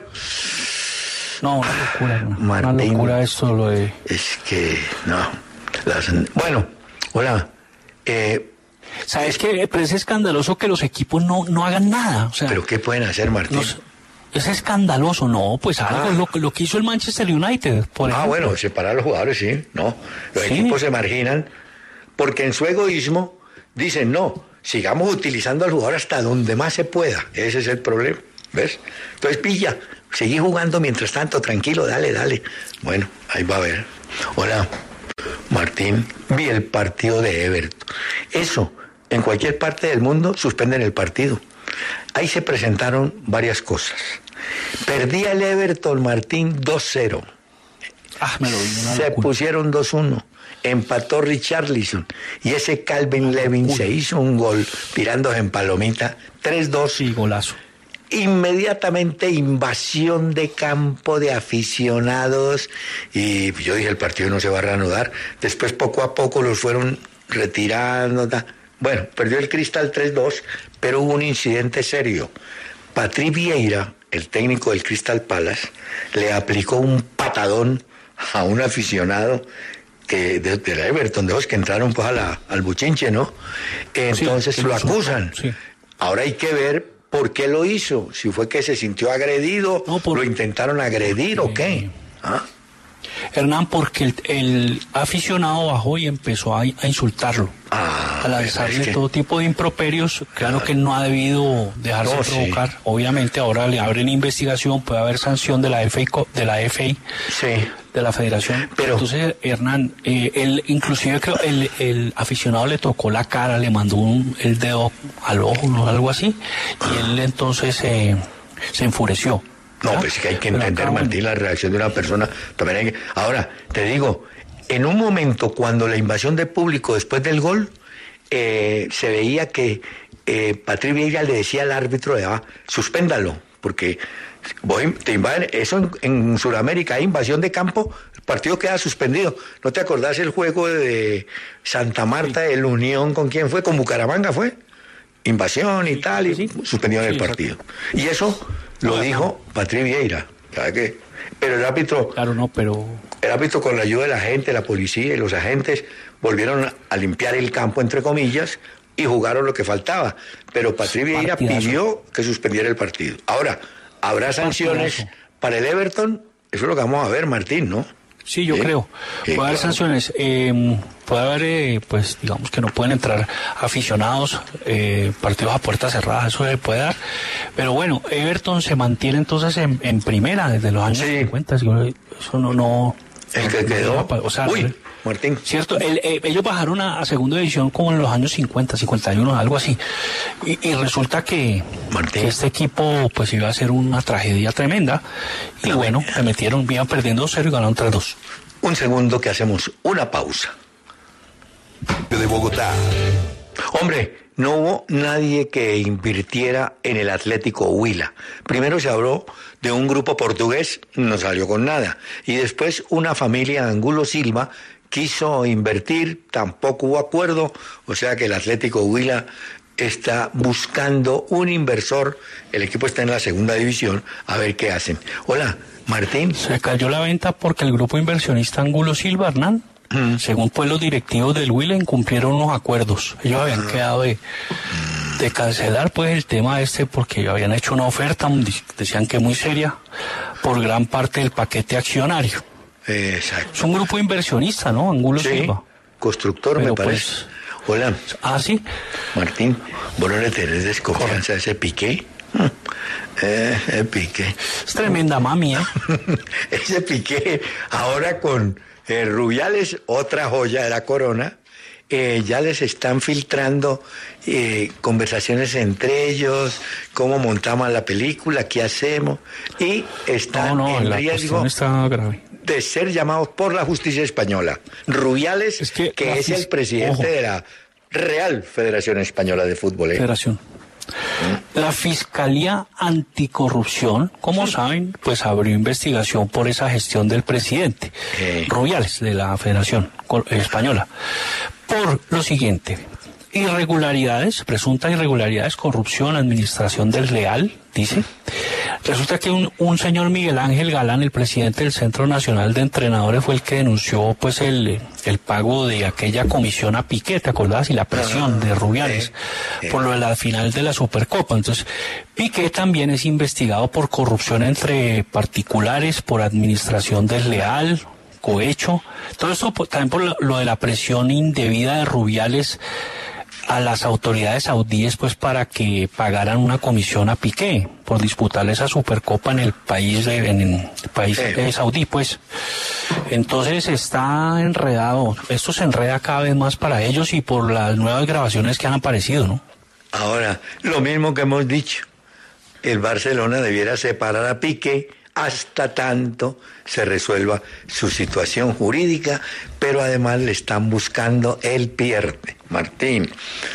No, una locura. Una, una Martín. locura esto lo de... es que no. Las- bueno, hola. Eh, ¿Sabes qué? Pero es escandaloso que los equipos no, no hagan nada. O sea, ¿Pero qué pueden hacer, Martín? no sé, es escandaloso. No, pues algo, Ah. lo, lo que hizo el Manchester United, por Ah, ejemplo. bueno, separar a los jugadores, sí, no. Los Sí. equipos se marginan porque en su egoísmo dicen, no, sigamos utilizando al jugador hasta donde más se pueda. Ese es el problema, ¿ves? Entonces, pilla, seguí jugando mientras tanto, tranquilo, dale, dale. Bueno, ahí va a ver. Hola, Martín, vi el partido de Everton. Eso, en cualquier parte del mundo suspenden el partido. Ahí se presentaron varias cosas. Perdía el Everton, Martín, dos cero. Ah, me lo vi, una Se locura. pusieron dos uno. Empató Richarlison. Y ese Calvin Levin se hizo un gol tirándose en palomita. tres dos. Sí, golazo. Inmediatamente invasión de campo de aficionados. Y yo dije, el partido no se va a reanudar. Después, poco a poco, los fueron retirando. Ta. Bueno, perdió el Cristal tres dos, pero hubo un incidente serio. Patrick Vieira, el técnico del Crystal Palace, le aplicó un patadón a un aficionado que de, de la Everton, de los que entraron pues a la, al buchinche, ¿no? Entonces Sí, lo sí, acusan. sí. Ahora hay que ver por qué lo hizo, si fue que se sintió agredido, No, por- lo intentaron agredir o qué. ¿Ah? Hernán, porque el, el aficionado bajó y empezó a, a insultarlo. Ah, a lanzarle es que... todo tipo de improperios. Claro ah, que no ha debido dejarse no, provocar. Sí. Obviamente ahora le abren investigación, puede haber sanción de la F A, de la F A, sí. de la Federación. Pero entonces, Hernán, eh, él, inclusive creo el, el aficionado le tocó la cara, le mandó un, el dedo al ojo, ¿no? Algo así, y él entonces eh, se enfureció. No, pues es que hay que entender, acá, Martín, la reacción de una persona. También hay que... Ahora, te digo, en un momento cuando la invasión de público después del gol, eh, se veía que eh, Patrick Vieira le decía al árbitro, ah, suspéndalo, porque voy, te invaden, eso en, en Sudamérica hay invasión de campo, el partido queda suspendido. ¿No te acordás el juego de Santa Marta, el Unión, con quién fue? Con Bucaramanga fue, invasión y tal, y suspendieron el partido. Y eso lo dijo Patrick Vieira, ¿sabes qué? Pero el árbitro... Claro, no, pero... El árbitro, con la ayuda de la gente, la policía y los agentes, volvieron a limpiar el campo, entre comillas, y jugaron lo que faltaba. Pero Patrick Vieira pidió que suspendiera el partido. Ahora, ¿habrá sanciones Partidazo. para el Everton? Eso es lo que vamos a ver, Martín, ¿no? Sí, yo ¿Eh? creo. Puede eh, haber claro. sanciones. Eh, puede haber, eh, pues, digamos que no pueden entrar aficionados, eh, partidos a puerta cerrada, eso se puede dar. Pero bueno, Everton se mantiene entonces en, en primera desde los años sí. cincuenta. Eso no... no el que quedó... O sea, Uy, Martín. Cierto, el, eh, ellos bajaron a, a segunda división como en los años cincuenta, cincuenta y uno, algo así. Y, y resulta que, que este equipo pues iba a ser una tragedia tremenda. Y no, bueno, se metieron, iban perdiendo dos cero y ganaron tres dos. Un segundo que hacemos una pausa. De Bogotá. Hombre, no hubo nadie que invirtiera en el Atlético Huila. Primero se habló de un grupo portugués, no salió con nada. Y después una familia Angulo Silva quiso invertir, tampoco hubo acuerdo. O sea que el Atlético Huila está buscando un inversor. El equipo está en la segunda división, a ver qué hacen. Hola, Martín. Se cayó la venta porque el grupo inversionista Angulo Silva, Hernán, Mm. según pues los directivos del Huila, incumplieron unos acuerdos. Ellos habían mm. quedado de, de cancelar pues el tema este porque habían hecho una oferta, decían que muy seria, por gran parte del paquete accionario. Exacto. Es un grupo inversionista, ¿no? Angulo sí, Silva. Constructor, Pero me parece. Pues, hola. Ah, sí. Martín, ¿vos no le tenés desconfianza a ese Piqué? Eh, el Piqué. Es tremenda mami, ¿eh? Ese Piqué, ahora con... Eh, Rubiales, otra joya de la corona, eh, ya les están filtrando eh, conversaciones entre ellos, cómo montamos la película, qué hacemos, y están no, no, en la riesgo está grave. de ser llamados por la justicia española. Rubiales, es que, que es el presidente Ojo. de la Real Federación Española de Fútbol. ¿eh? Federación. La Fiscalía Anticorrupción, como saben, pues abrió investigación por esa gestión del presidente eh. Rubiales de la Federación Española por lo siguiente: irregularidades, presuntas irregularidades, corrupción, administración desleal, dice. Resulta que un, un señor Miguel Ángel Galán, el presidente del Centro Nacional de Entrenadores, fue el que denunció pues el, el pago de aquella comisión a Piqué, ¿te acordás? Y la presión de Rubiales eh, eh. por lo de la final de la Supercopa. Entonces, Piqué también es investigado por corrupción entre particulares, por administración desleal, cohecho. Todo esto pues, también por lo, lo de la presión indebida de Rubiales a las autoridades saudíes pues para que pagaran una comisión a Piqué por disputarle esa Supercopa en el país de, en el país de saudí pues. Entonces está enredado, esto se enreda cada vez más para ellos y por las nuevas grabaciones que han aparecido, ¿no? Ahora, lo mismo que hemos dicho, el Barcelona debiera separar a Piqué hasta tanto se resuelva su situación jurídica, pero además le están buscando el pierde. Martín,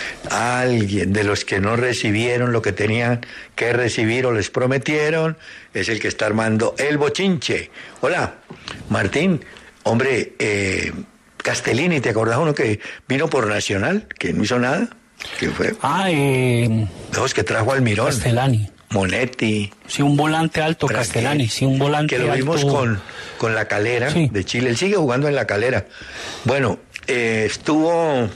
alguien de los que no recibieron lo que tenían que recibir o les prometieron es el que está armando el bochinche. Hola, Martín, hombre, eh, Castellini, ¿te acordás uno que vino por Nacional, que no hizo nada? ¿Quién fue? Ah, eh... Dos que trajo al Mirón. Castellani. Monetti. Sí, un volante alto, Castellani, sí, un volante alto. Que lo vimos alto. con, con La Calera sí. de Chile. Él sigue jugando en La Calera. Bueno, eh, estuvo,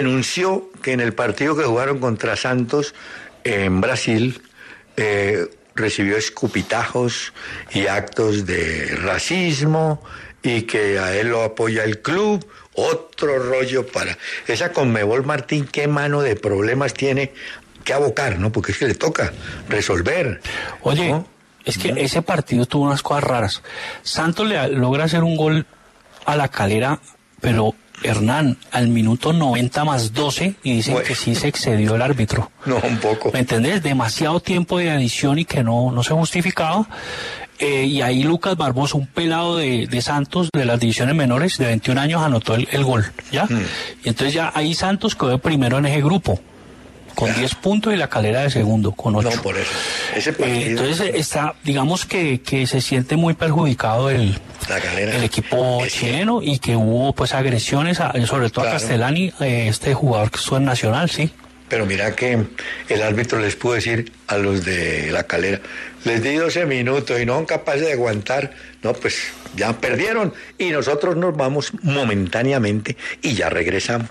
denunció que en el partido que jugaron contra Santos en Brasil, eh, recibió escupitajos y actos de racismo y que a él lo apoya el club. Otro rollo para... Esa Conmebol, Martín, qué mano de problemas tiene que abocar, ¿no? Porque es que le toca resolver. Oye, ¿no? Es que ¿no? Ese partido tuvo unas cosas raras. Santos le logra hacer un gol a La Calera, pero Hernán, al minuto noventa más doce, y dicen bueno. que sí se excedió el árbitro. No, un poco. ¿Me entendés? Demasiado tiempo de adición y que no, no se justificaba. Eh, y ahí Lucas Barbosa, un pelado de, de Santos, de las divisiones menores, de veintiún años, anotó el, el gol, ¿ya? Mm. Y entonces ya ahí Santos quedó primero en ese grupo, con diez yeah. puntos, y La Calera de segundo, con ocho. No, por eso. Ese partido... eh, entonces está, digamos que, que se siente muy perjudicado el, La Calera, el equipo es chileno, y que hubo pues agresiones, a, sobre todo claro. a Castellani, eh, este jugador que estuvo en Nacional, sí. Pero mira que el árbitro les pudo decir a los de La Calera, les di doce minutos y no son capaces de aguantar, no, pues ya perdieron y nosotros nos vamos momentáneamente y ya regresamos.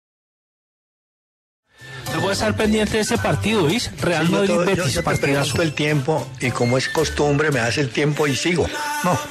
No voy a estar pendiente de ese partido, ¿viste? Real sí, Madrid Betis, yo, yo te pregunto el tiempo y como es costumbre me hace el tiempo y sigo. No.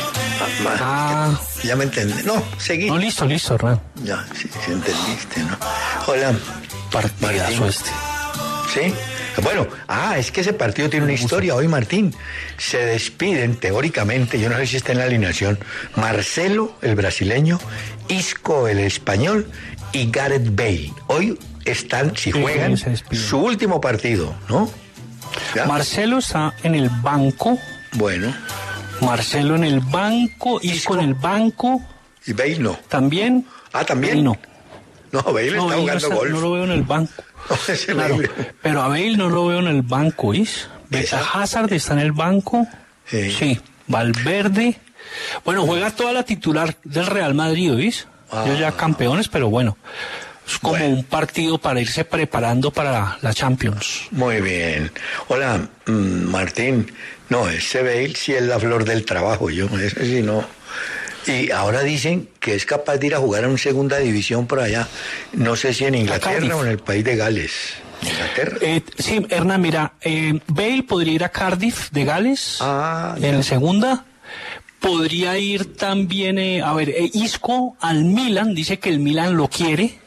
Ah, ya me entendí. No, seguí. No, listo, listo, Hernán. Ya, sí, sí entendiste, ¿no? Hola. Partidazo este. ¿Sí? Bueno, ah, es que ese partido tiene una historia hoy, Martín. Se despiden, teóricamente, yo no sé si está en la alineación, Marcelo, el brasileño, Isco, el español, y Gareth Bale. Hoy están, si juegan, su último partido, ¿no? ¿Ya? Marcelo está en el banco. Bueno. Marcelo en el banco, Isco, Isco en el banco. Y Bale no. ¿También? Ah, ¿también? Bale no. No, Bale no, está Bale jugando no golf. No lo veo en el banco. No, ese claro, Bale. Pero a Bale no lo veo en el banco, ¿is? Hazard está en el banco. Sí. sí. Valverde. Bueno, juega toda la titular del Real Madrid, ¿is? Ah. Ellos ya campeones, pero bueno. Es como bueno. un partido para irse preparando para la Champions. Muy bien. Hola, mmm, Martín. No, ese Bale sí es la flor del trabajo. Yo, ese sí no... Y ahora dicen que es capaz de ir a jugar a una segunda división por allá. No sé si en Inglaterra o en el país de Gales. ¿Inglaterra? Eh, sí, Hernán, mira, eh, Bale podría ir a Cardiff de Gales ah, en la segunda. Podría ir también, eh, a ver, eh, Isco al Milan, dice que el Milan lo quiere.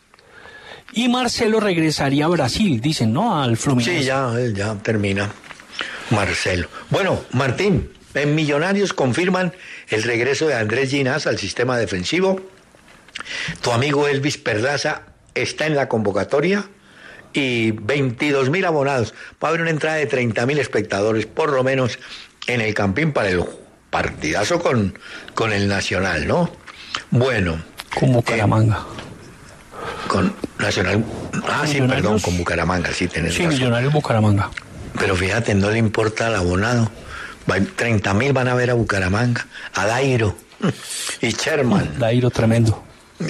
Y Marcelo regresaría a Brasil, dicen, ¿no? Al Fluminense. Sí, ya, ya termina Marcelo. Bueno, Martín, en Millonarios confirman el regreso de Andrés Ginás al sistema defensivo. Tu amigo Elvis Perlaza está en la convocatoria y veintidós mil abonados. Va a haber una entrada de treinta mil espectadores, por lo menos, en el Campín para el partidazo con, con el Nacional, ¿no? Bueno. Con Bucaramanga. Eh, con Nacional. Ah, sí, perdón, con Bucaramanga, sí, tenés sí, razón. Millonarios Bucaramanga. Pero fíjate, no le importa al abonado. treinta mil van a ver a Bucaramanga, a Dairo y Sherman. Dairo tremendo.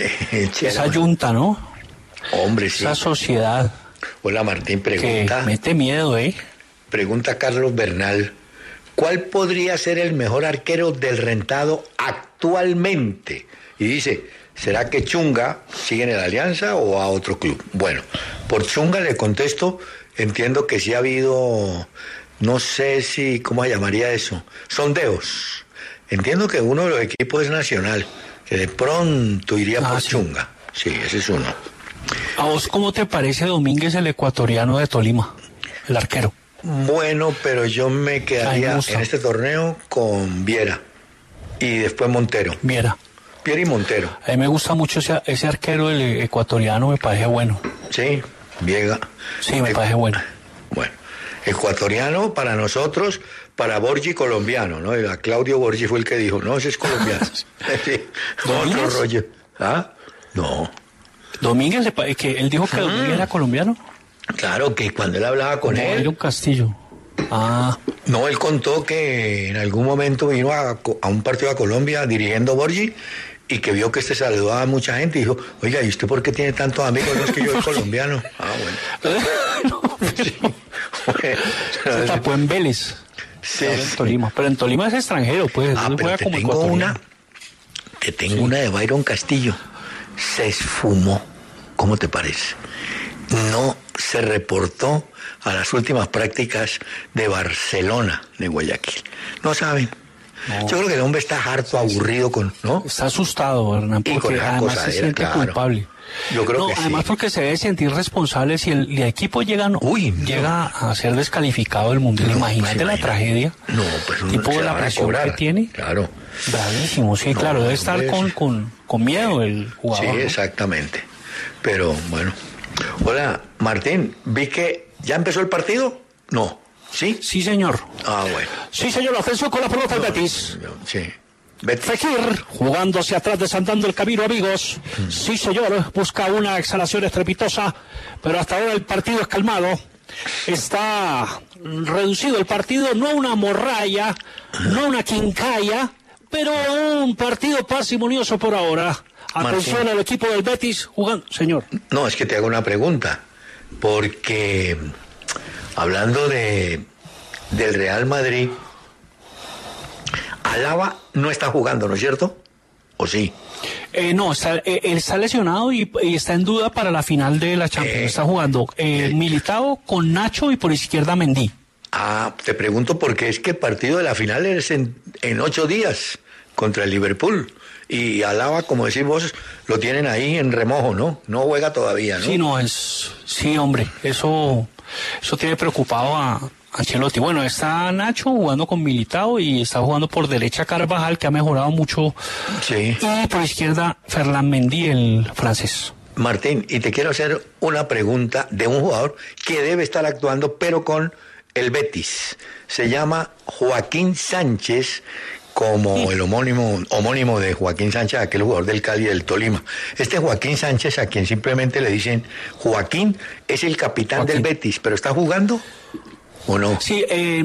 Esa junta, ¿no? Hombre, sí. Esa sociedad. Hola, Martín, pregunta. Que mete miedo, ¿eh? Pregunta Carlos Bernal. ¿Cuál podría ser el mejor arquero del Rentado actualmente? Y dice, ¿será que Chunga sigue en la Alianza o a otro club? Bueno, por Chunga le contesto, entiendo que sí ha habido... No sé si, ¿cómo se llamaría eso? Sondeos. Entiendo que uno de los equipos es Nacional, que de pronto iría ah, por sí. Chunga. Sí, ese es uno. ¿A vos cómo te parece Domínguez, el ecuatoriano de Tolima, el arquero? Bueno, pero yo me quedaría me en este torneo con Viera y después Montero. Viera. Viera y Montero. A mí me gusta mucho ese, ese arquero, el ecuatoriano, me parece bueno. Sí, Viega. Sí, me eh, parece bueno. Bueno. Ecuatoriano para nosotros, para Borgi colombiano, ¿no? A Claudio Borgi fue el que dijo, no, ese es colombiano. Sí, otro rollo. ¿Ah? No. Domínguez, que él dijo que ah. Domínguez era colombiano. Claro, que cuando él hablaba con no, él... Era un Castillo. Ah. No, él contó que en algún momento vino a, a un partido a Colombia dirigiendo Borgi y que vio que este saludaba a mucha gente y dijo, oiga, ¿y usted por qué tiene tantos amigos? No es que yo soy colombiano. Ah, bueno. No, pero... sí. Se tapó en Vélez. Sí, en sí. Tolima. Pero en Tolima es extranjero, pues. Ah, pero te, como tengo una, te tengo sí. una de Byron Castillo. Se esfumó. ¿Cómo te parece? no se reportó a las últimas prácticas de Barcelona de Guayaquil. No saben. No. Yo creo que el hombre está harto, aburrido con, ¿no? Está asustado, Hernán, porque además se siente claro. culpable. Yo creo no, que además sí. porque se debe sentir responsable si el, el equipo llega, no, Uy, no. llega a ser descalificado del mundial. No, Imagínate pues, la imagínate. tragedia. No, pues un, tipo de la presión que tiene. Claro. Bravísimo, sí, no, claro, debe estar con, con, con miedo el jugador. Sí, ¿no? exactamente. Pero bueno. Hola, Martín, vi que ya empezó el partido. No. ¿Sí? Sí, señor. Ah, bueno. Sí, señor, ofensivo con la pelota el Betis. Sí. Betis. Fekir, jugando hacia atrás, desandando el camino, amigos. Mm. Sí, señor, busca una exhalación estrepitosa, pero hasta ahora el partido es calmado. Está reducido el partido, no una morralla, no una quincalla, pero un partido parsimonioso por ahora. Atención Martín. Al equipo del Betis jugando. Señor. No, es que te hago una pregunta, porque hablando de del Real Madrid, Alaba no está jugando, ¿no es cierto? ¿O sí? Eh, no, está, eh, él está lesionado y, y está en duda para la final de la Champions. Eh, está jugando eh, eh, Militao con Nacho y por izquierda Mendy. Ah, te pregunto porque es que el partido de la final es en, en ocho días contra el Liverpool. Y Alaba, como decís vos, lo tienen ahí en remojo, ¿no? No juega todavía, ¿no? Sí, no, es... Sí, hombre, eso, eso tiene preocupado a Ancelotti. Bueno, está Nacho jugando con Militao y está jugando por derecha Carvajal, que ha mejorado mucho. Sí. Y por izquierda Ferland Mendy, el francés. Martín, y te quiero hacer una pregunta de un jugador que debe estar actuando, pero con el Betis. Se llama Joaquín Sánchez, como el homónimo homónimo de Joaquín Sánchez, aquel jugador del Cali y del Tolima. Este Joaquín Sánchez, a quien simplemente le dicen Joaquín, es el capitán Joaquín. del Betis, pero ¿está jugando o no? Sí, eh,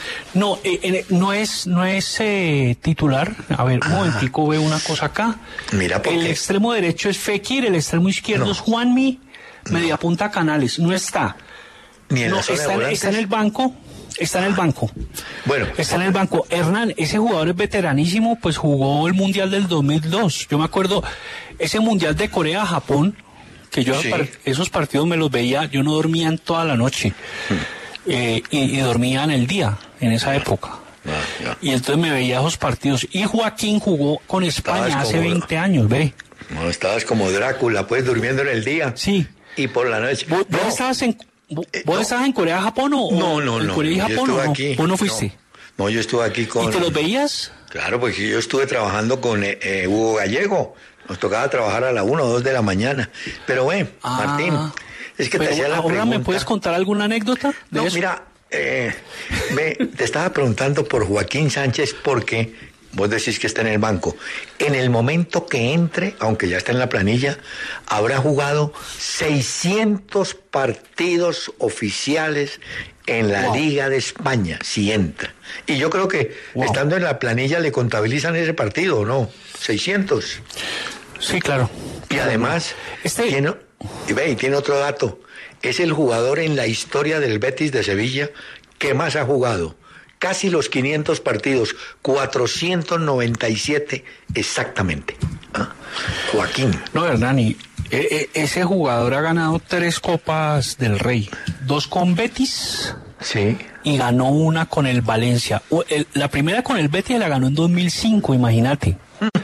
no, eh, no es, no es eh, titular. A ver, un ah. momentico, veo una cosa acá. Mira, ¿por el qué? extremo derecho es Fekir, el extremo izquierdo no. es Juanmi, media no. punta Canales. No está. Ni en no, la zona está, de está en el banco. Está en el banco. Bueno. Está en el banco. Hernán, ese jugador es veteranísimo, pues jugó el Mundial del dos mil dos. Yo me acuerdo, ese Mundial de Corea-Japón, que yo sí. esos partidos me los veía, yo no dormía en toda la noche. Hmm. Eh, y, y dormía en el día, en esa época. Ah, yeah. Y entonces me veía esos partidos. Y Joaquín jugó con España estabas hace como, veinte años, ve. No, estabas como Drácula, pues, durmiendo en el día. Sí. Y por la noche. ¿Vos, no. ¿vos estabas en... ¿Vos eh, no. estabas en Corea, Japón o no, no, en no, Corea y no, Japón o no? Aquí, ¿Vos no fuiste? No, no, yo estuve aquí con... ¿Y te los veías? Claro, porque yo estuve trabajando con eh, eh, Hugo Gallego. Nos tocaba trabajar a la una o dos de la mañana. Pero bueno, ah, Martín, es que te hacía la ahora pregunta. ¿Me puedes contar alguna anécdota de no, eso? Mira, eh, ve, te estaba preguntando por Joaquín Sánchez porque... Vos decís que está en el banco. En el momento que entre, aunque ya está en la planilla, habrá jugado seiscientos partidos oficiales en la wow. Liga de España, si entra. Y yo creo que wow. estando en la planilla le contabilizan ese partido, ¿no? seiscientos. Sí, claro. Y además, este... tiene, y ve, y tiene otro dato. Es el jugador en la historia del Betis de Sevilla que más ha jugado. Casi los quinientos partidos, cuatrocientos noventa y siete exactamente. ¿Ah? Joaquín. No, Hernani, eh, eh, ese jugador ha ganado tres Copas del Rey, dos con Betis sí. y ganó una con el Valencia. El, la primera con el Betis la ganó en dos mil cinco, imagínate.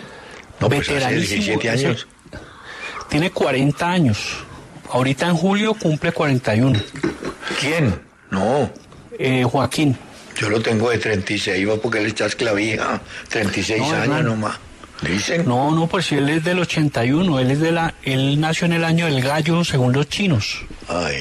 No, pues hace diecisiete años. Tiene cuarenta años. Ahorita en julio cumple cuarenta y uno. ¿Quién? No. Eh, Joaquín. Yo lo tengo de treinta y seis, porque él está esclavija, treinta y seis no, años hermano. nomás. Dicen. No, no, pues él es del ochenta y uno, él es de la, él nació en el año del gallo, según los chinos. Ay,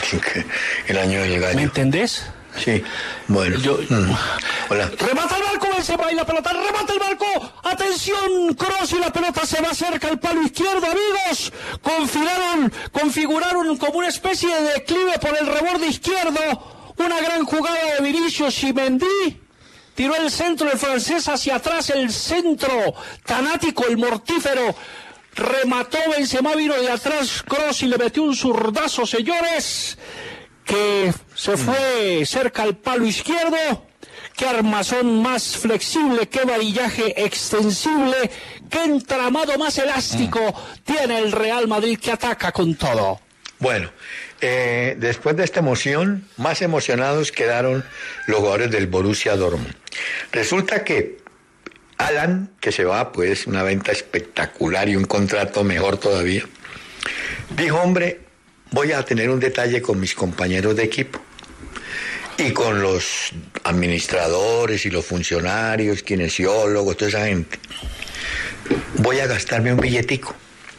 el año del gallo. ¿Me entendés? Sí, bueno. Yo, mm. Hola. Remata el barco, él se va y la pelota, remata el barco. Atención, Kroos y la pelota se va cerca al palo izquierdo, amigos. Configuraron, configuraron como una especie de declive por el reborde izquierdo. Una gran jugada de Vinicius y Mendy. Tiró el centro del francés hacia atrás, el centro tanático, el mortífero. Remató Benzema, vino de atrás Kroos y le metió un zurdazo, señores, que se fue cerca al palo izquierdo. Qué armazón más flexible, qué varillaje extensible, qué entramado más elástico mm. tiene el Real Madrid, que ataca con todo. Bueno, eh, después de esta emoción, más emocionados quedaron los jugadores del Borussia Dortmund. Resulta que Haaland, que se va, pues, una venta espectacular y un contrato mejor todavía, dijo, hombre, voy a tener un detalle con mis compañeros de equipo y con los administradores y los funcionarios, kinesiólogos, toda esa gente. Voy a gastarme un billetico.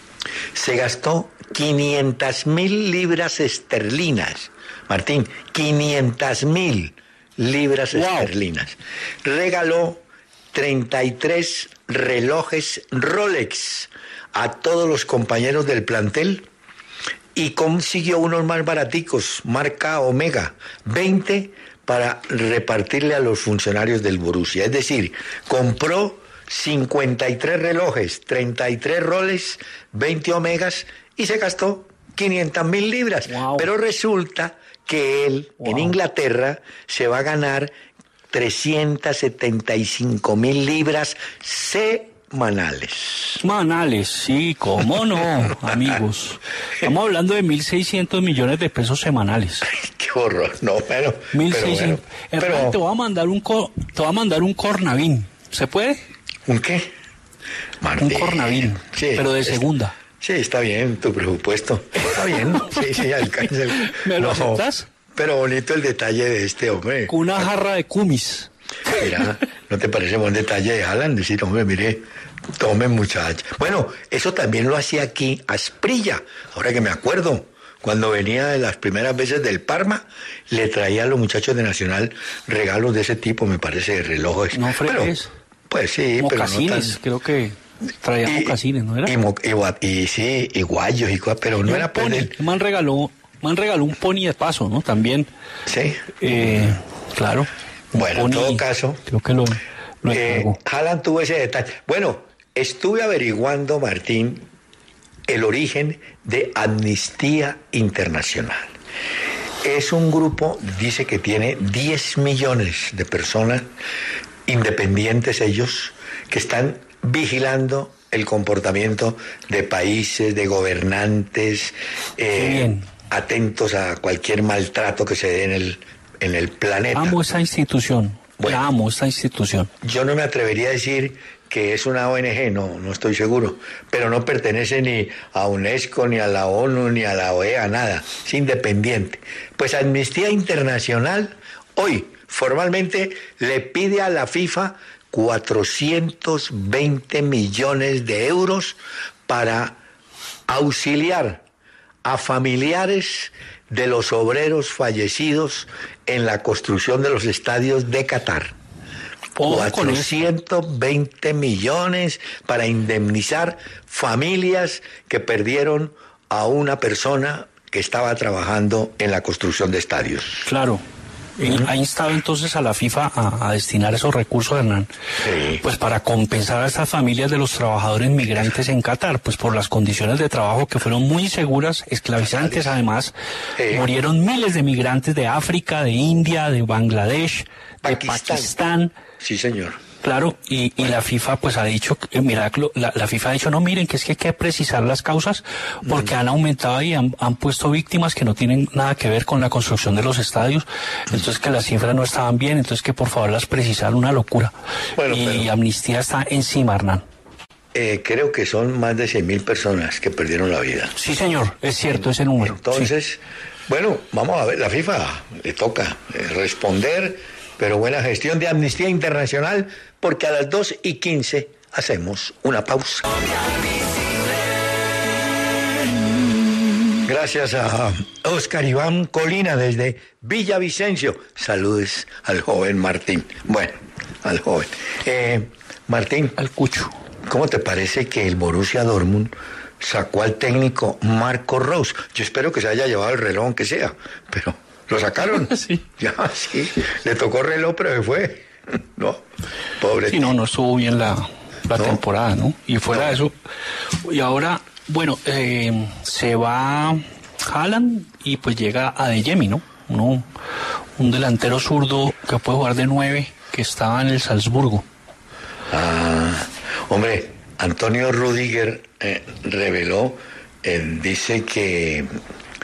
Se gastó quinientas mil libras esterlinas. Martín, quinientas mil libras wow. esterlinas. Regaló treinta y tres relojes Rolex a todos los compañeros del plantel y consiguió unos más baraticos, marca Omega, veinte para repartirle a los funcionarios del Borussia. Es decir, compró cincuenta y tres relojes, treinta y tres Rolex, veinte Omegas y se gastó quinientas mil libras. Wow. Pero resulta que él wow. en Inglaterra se va a ganar trescientas setenta y cinco mil libras semanales. Semanales, sí, cómo no, amigos. Estamos hablando de mil seiscientos millones de pesos semanales. Ay, qué horror, no, pero... mil seiscientos. Pero, bueno, pero... Te voy a mandar un co... te voy a mandar un Cornavin. ¿Se puede? ¿Un qué? Martín. Un Cornavin, sí, pero de segunda. Está, sí, está bien tu presupuesto. Está bien, sí, sí, alcanza. El... ¿Me lo no, aceptas? Pero bonito el detalle de este hombre. Con una jarra de kumis. Mira, ¿no te parece buen detalle de Haaland? Decir, hombre, mire, tome muchacho. Bueno, eso también lo hacía aquí Asprilla, ahora que me acuerdo. Cuando venía de las primeras veces del Parma, le traía a los muchachos de Nacional regalos de ese tipo, me parece, de relojes. No fregues. Pues sí, mocasines, pero no tan... creo que traía y, mocasines, ¿no era? Y, mo... y, y sí, y guayos y cosas, pero no y era pues pony. del... Me han regaló, me han regalado un pony de paso, ¿no? También. Sí. Eh, claro. Bueno, en todo caso, creo que lo, lo eh, Haaland tuvo ese detalle. Bueno, estuve averiguando, Martín, el origen de Amnistía Internacional. Es un grupo, dice que tiene diez millones de personas, independientes ellos, que están vigilando el comportamiento de países, de gobernantes, eh, atentos a cualquier maltrato que se dé en el, en el planeta. Amo esa institución, bueno, la amo esta institución. Yo no me atrevería a decir que es una O N G, no, no estoy seguro, pero no pertenece ni a UNESCO, ni a la ONU, ni a la O E A, nada, es independiente. Pues Amnistía Internacional hoy formalmente le pide a la FIFA cuatrocientos veinte millones de euros para auxiliar a familiares de los obreros fallecidos en la construcción de los estadios de Qatar. cuatrocientos veinte millones para indemnizar familias que perdieron a una persona que estaba trabajando en la construcción de estadios. Claro. Uh-huh. Ha instado entonces a la FIFA a, a destinar esos recursos, Hernán, sí. pues para compensar a estas familias de los trabajadores migrantes en Qatar, pues por las condiciones de trabajo que fueron muy inseguras, esclavizantes además. Sí. Murieron miles de migrantes de África, de India, de Bangladesh, Pakistán. de Pakistán. Sí, señor. Claro, y, y la FIFA pues ha dicho, eh, mira, la, la FIFA ha dicho, no, miren, que es que hay que precisar las causas porque mm. han aumentado y han, han puesto víctimas que no tienen nada que ver con la construcción de los estadios, entonces que las cifras no estaban bien, entonces que por favor las precisaran, una locura. Bueno, y pero... Amnistía está encima, Hernán. Eh, creo que son más de seis mil personas que perdieron la vida. Sí, señor, es cierto ese número. Entonces, sí. bueno, vamos a ver, la FIFA le toca eh, responder, pero buena gestión de Amnistía Internacional, porque a las dos y quince hacemos una pausa. Gracias a Oscar Iván Colina desde Villavicencio. Saludos al joven Martín. Bueno, al joven. Eh, Martín. Al Cucho. ¿Cómo te parece que el Borussia Dortmund sacó al técnico Marco Rose? Yo espero que se haya llevado el reloj, aunque sea, pero... ¿Lo sacaron? Sí. Ya, sí. Le tocó reloj, pero se fue. No, pobre. Sí, no, no estuvo bien la, la no. temporada, ¿no? Y fuera no. de eso. Y ahora, bueno, eh, se va Haaland y pues llega a Adeyemi, ¿no? Uno, un delantero zurdo que puede jugar de nueve, que estaba en el Salzburgo. Ah, hombre, Antonio Rüdiger eh, reveló, eh, dice que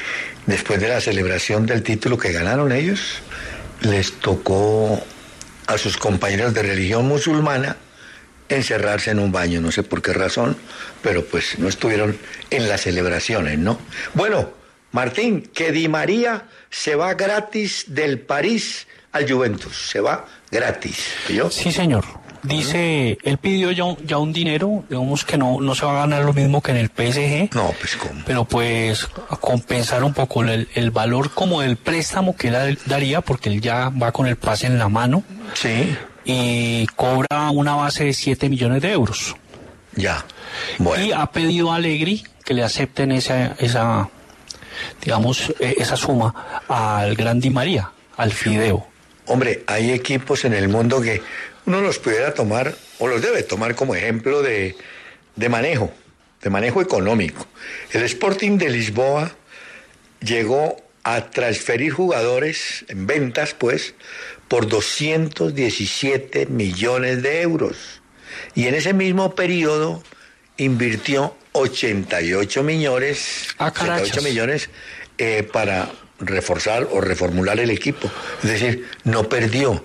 después de la celebración del título que ganaron ellos, les tocó a sus compañeros de religión musulmana encerrarse en un baño, no sé por qué razón, pero pues no estuvieron en las celebraciones, ¿no? Bueno, Martín, que Di María se va gratis del París al Juventus, se va gratis, ¿yo? Sí, señor. Dice, él pidió ya un, ya un dinero, digamos que no, no se va a ganar lo mismo que en el P S G. No, pues cómo. Pero pues a compensar un poco el, el valor como del préstamo que él daría, porque él ya va con el pase en la mano. Sí. Y cobra una base de siete millones de euros. Ya, bueno. Y ha pedido a Allegri que le acepten esa, esa digamos, esa suma al gran Di María, al Fideo. Hombre, hay equipos en el mundo que uno los pudiera tomar, o los debe tomar como ejemplo de, de manejo, de manejo económico. El Sporting de Lisboa llegó a transferir jugadores en ventas, pues, por doscientos diecisiete millones de euros. Y en ese mismo periodo invirtió ochenta y ocho millones, ah, ochenta y ocho millones eh, para reforzar o reformular el equipo. Es decir, no perdió,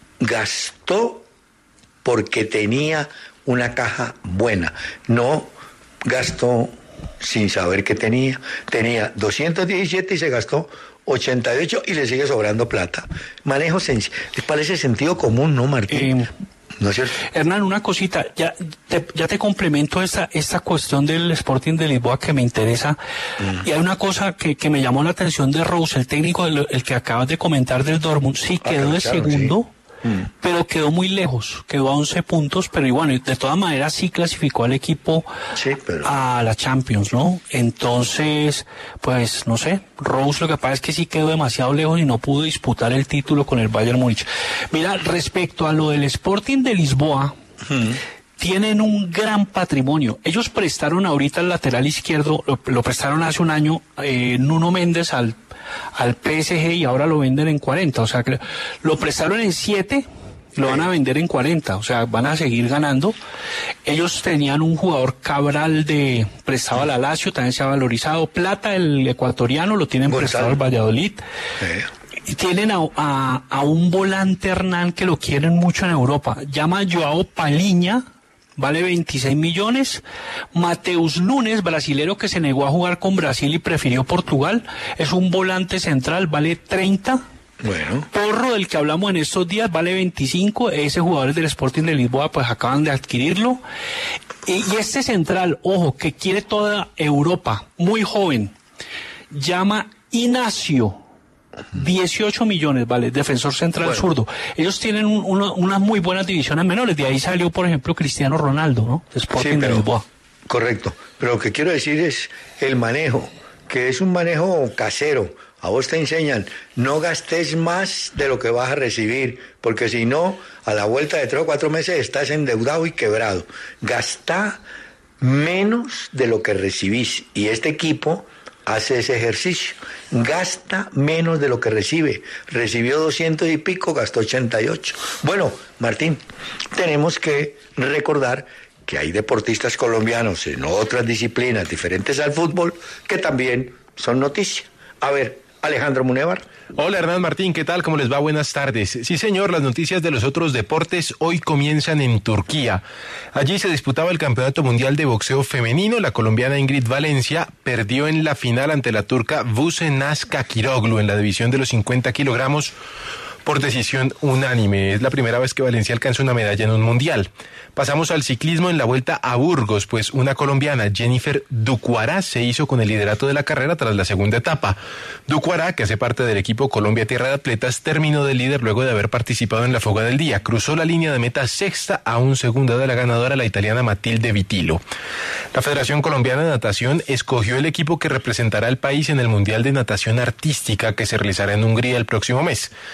gastó porque tenía una caja buena, no gastó sin saber qué tenía. Tenía doscientos diecisiete y se gastó ochenta y ocho y le sigue sobrando plata. Manejo sencillo. ¿Les parece sentido común, no, Martín? Eh, ¿No es cierto? Hernán, una cosita, ya te, ya te complemento esta, esta cuestión del Sporting de Lisboa que me interesa. Mm. Y hay una cosa que, que me llamó la atención de Rose, el técnico, el, el que acabas de comentar del Dortmund. Sí, ah, quedó de claro, segundo. Sí. Mm. Pero quedó muy lejos, quedó a once puntos, pero y bueno, de todas maneras sí clasificó al equipo sí, pero... a la Champions, ¿no? Entonces, pues no sé, Rose lo que pasa es que sí quedó demasiado lejos y no pudo disputar el título con el Bayern Múnich. Mira, respecto a lo del Sporting de Lisboa, mm. tienen un gran patrimonio. Ellos prestaron ahorita al lateral izquierdo, lo, lo prestaron hace un año, eh, Nuno Méndez al al P S G y ahora lo venden en cuarenta, o sea que lo prestaron en siete, lo van a vender en cuarenta, o sea van a seguir ganando. Ellos tenían un jugador Cabral de prestado al Lazio, también se ha valorizado. Plata, el ecuatoriano, lo tienen Gonzalo. Prestado al Valladolid. Eh. Y tienen a, a, a un volante Hernán que lo quieren mucho en Europa, llama Joao Palhinha, vale veintiséis millones. Mateus Nunes, brasilero que se negó a jugar con Brasil y prefirió Portugal, es un volante central, vale treinta. Bueno. Porro, del que hablamos en estos días, vale veinticinco. Ese jugador es del Sporting de Lisboa, pues acaban de adquirirlo. Y, y este central, ojo, que quiere toda Europa, muy joven, llama Inacio. dieciocho millones, vale, defensor central bueno. zurdo. Ellos tienen un, uno, unas muy buenas divisiones menores. De ahí salió, por ejemplo, Cristiano Ronaldo, ¿no? Sporting sí, pero, de Lisboa. Correcto. Pero lo que quiero decir es el manejo, que es un manejo casero. A vos te enseñan, no gastes más de lo que vas a recibir, porque si no, a la vuelta de tres o cuatro meses estás endeudado y quebrado. Gasta menos de lo que recibís. Y este equipo hace ese ejercicio, gasta menos de lo que recibe, recibió doscientos y pico, gastó ochenta y ocho. Bueno, Martín, tenemos que recordar que hay deportistas colombianos en otras disciplinas diferentes al fútbol que también son noticia. A ver, Alejandro Munevar. Hola Hernán Martín, ¿qué tal? ¿Cómo les va? Buenas tardes. Sí señor, las noticias de los otros deportes hoy comienzan en Turquía. Allí se disputaba el Campeonato Mundial de Boxeo Femenino. La colombiana Ingrid Valencia perdió en la final ante la turca Buse Naskakiroglu en la división de los cincuenta kilogramos por decisión unánime. Es la primera vez que Valencia alcanza una medalla en un mundial. Pasamos al ciclismo en la Vuelta a Burgos, pues una colombiana, Jennifer Ducuará, se hizo con el liderato de la carrera tras la segunda etapa. Ducuará, que hace parte del equipo Colombia Tierra de Atletas, terminó de líder luego de haber participado en la fuga del día. Cruzó la línea de meta sexta a un segundo de la ganadora, la italiana Matilde Vitilo. La Federación Colombiana de Natación escogió el equipo que representará al país en el Mundial de Natación Artística que se realizará en Hungría el próximo mes. Estefan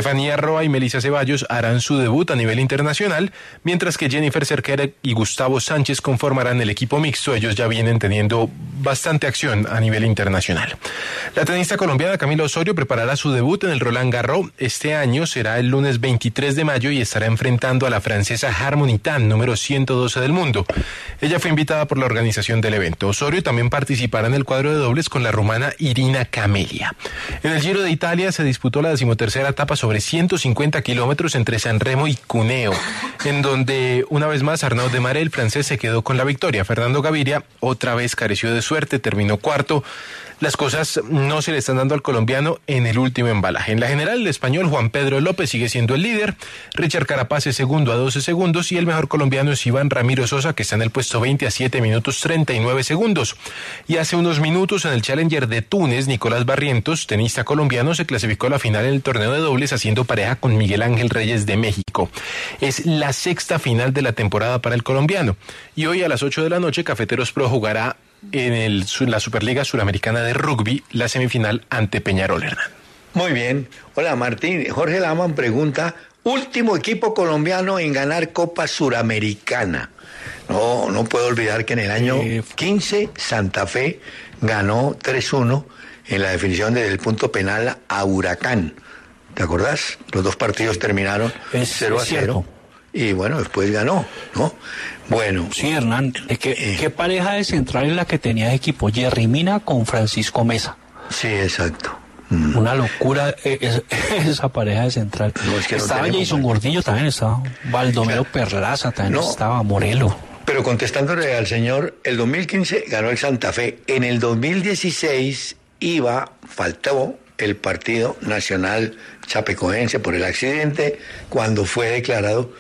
Estefanía Roa y Melissa Ceballos harán su debut a nivel internacional, mientras que Jennifer Cerquera y Gustavo Sánchez conformarán el equipo mixto. Ellos ya vienen teniendo bastante acción a nivel internacional. La tenista colombiana Camila Osorio preparará su debut en el Roland Garros. Este año será el lunes veintitrés de mayo y estará enfrentando a la francesa Harmony Tan, número ciento doce del mundo. Ella fue invitada por la organización del evento. Osorio también participará en el cuadro de dobles con la rumana Irina Camelia. En el Giro de Italia se disputó la decimotercera etapa sobre ciento cincuenta kilómetros entre San Remo y Cuneo, en donde una vez más Arnaud Démaré, el francés, se quedó con la victoria. Fernando Gaviria otra vez careció de suerte, terminó cuarto. Las cosas no se le están dando al colombiano en el último embalaje. En la general, el español Juan Pedro López sigue siendo el líder, Richard Carapaz es segundo a doce segundos y el mejor colombiano es Iván Ramiro Sosa, que está en el puesto veinte a siete minutos treinta y nueve segundos. Y hace unos minutos en el Challenger de Túnez, Nicolás Barrientos, tenista colombiano, se clasificó a la final en el torneo de dobles haciendo pareja con Miguel Ángel Reyes de México. Es la sexta final de la temporada para el colombiano. Y hoy a las ocho de la noche, Cafeteros Pro jugará en el, la Superliga Suramericana de Rugby, la semifinal ante Peñarol, Hernán. Muy bien. Hola, Martín. Jorge Laman pregunta, último equipo colombiano en ganar Copa Suramericana. No, no puedo olvidar que en el año quince Santa Fe ganó tres uno en la definición del punto penal a Huracán. ¿Te acordás? Los dos partidos terminaron cero a cero. Y bueno, después ganó, ¿no? Bueno. Sí, Hernán, ¿qué, eh, ¿qué pareja de central es la que tenía de equipo? Jerry Mina con Francisco Mesa. Sí, exacto. Mm. Una locura eh, es, esa pareja de central. No, es que estaba no Jason Gordillo también, estaba Baldomero claro. Perlaza también, no, estaba Morelo. Pero contestándole al señor, el dos mil quince ganó el Santa Fe. En el dos mil dieciséis iba, faltó el partido nacional chapecoense por el accidente cuando fue declarado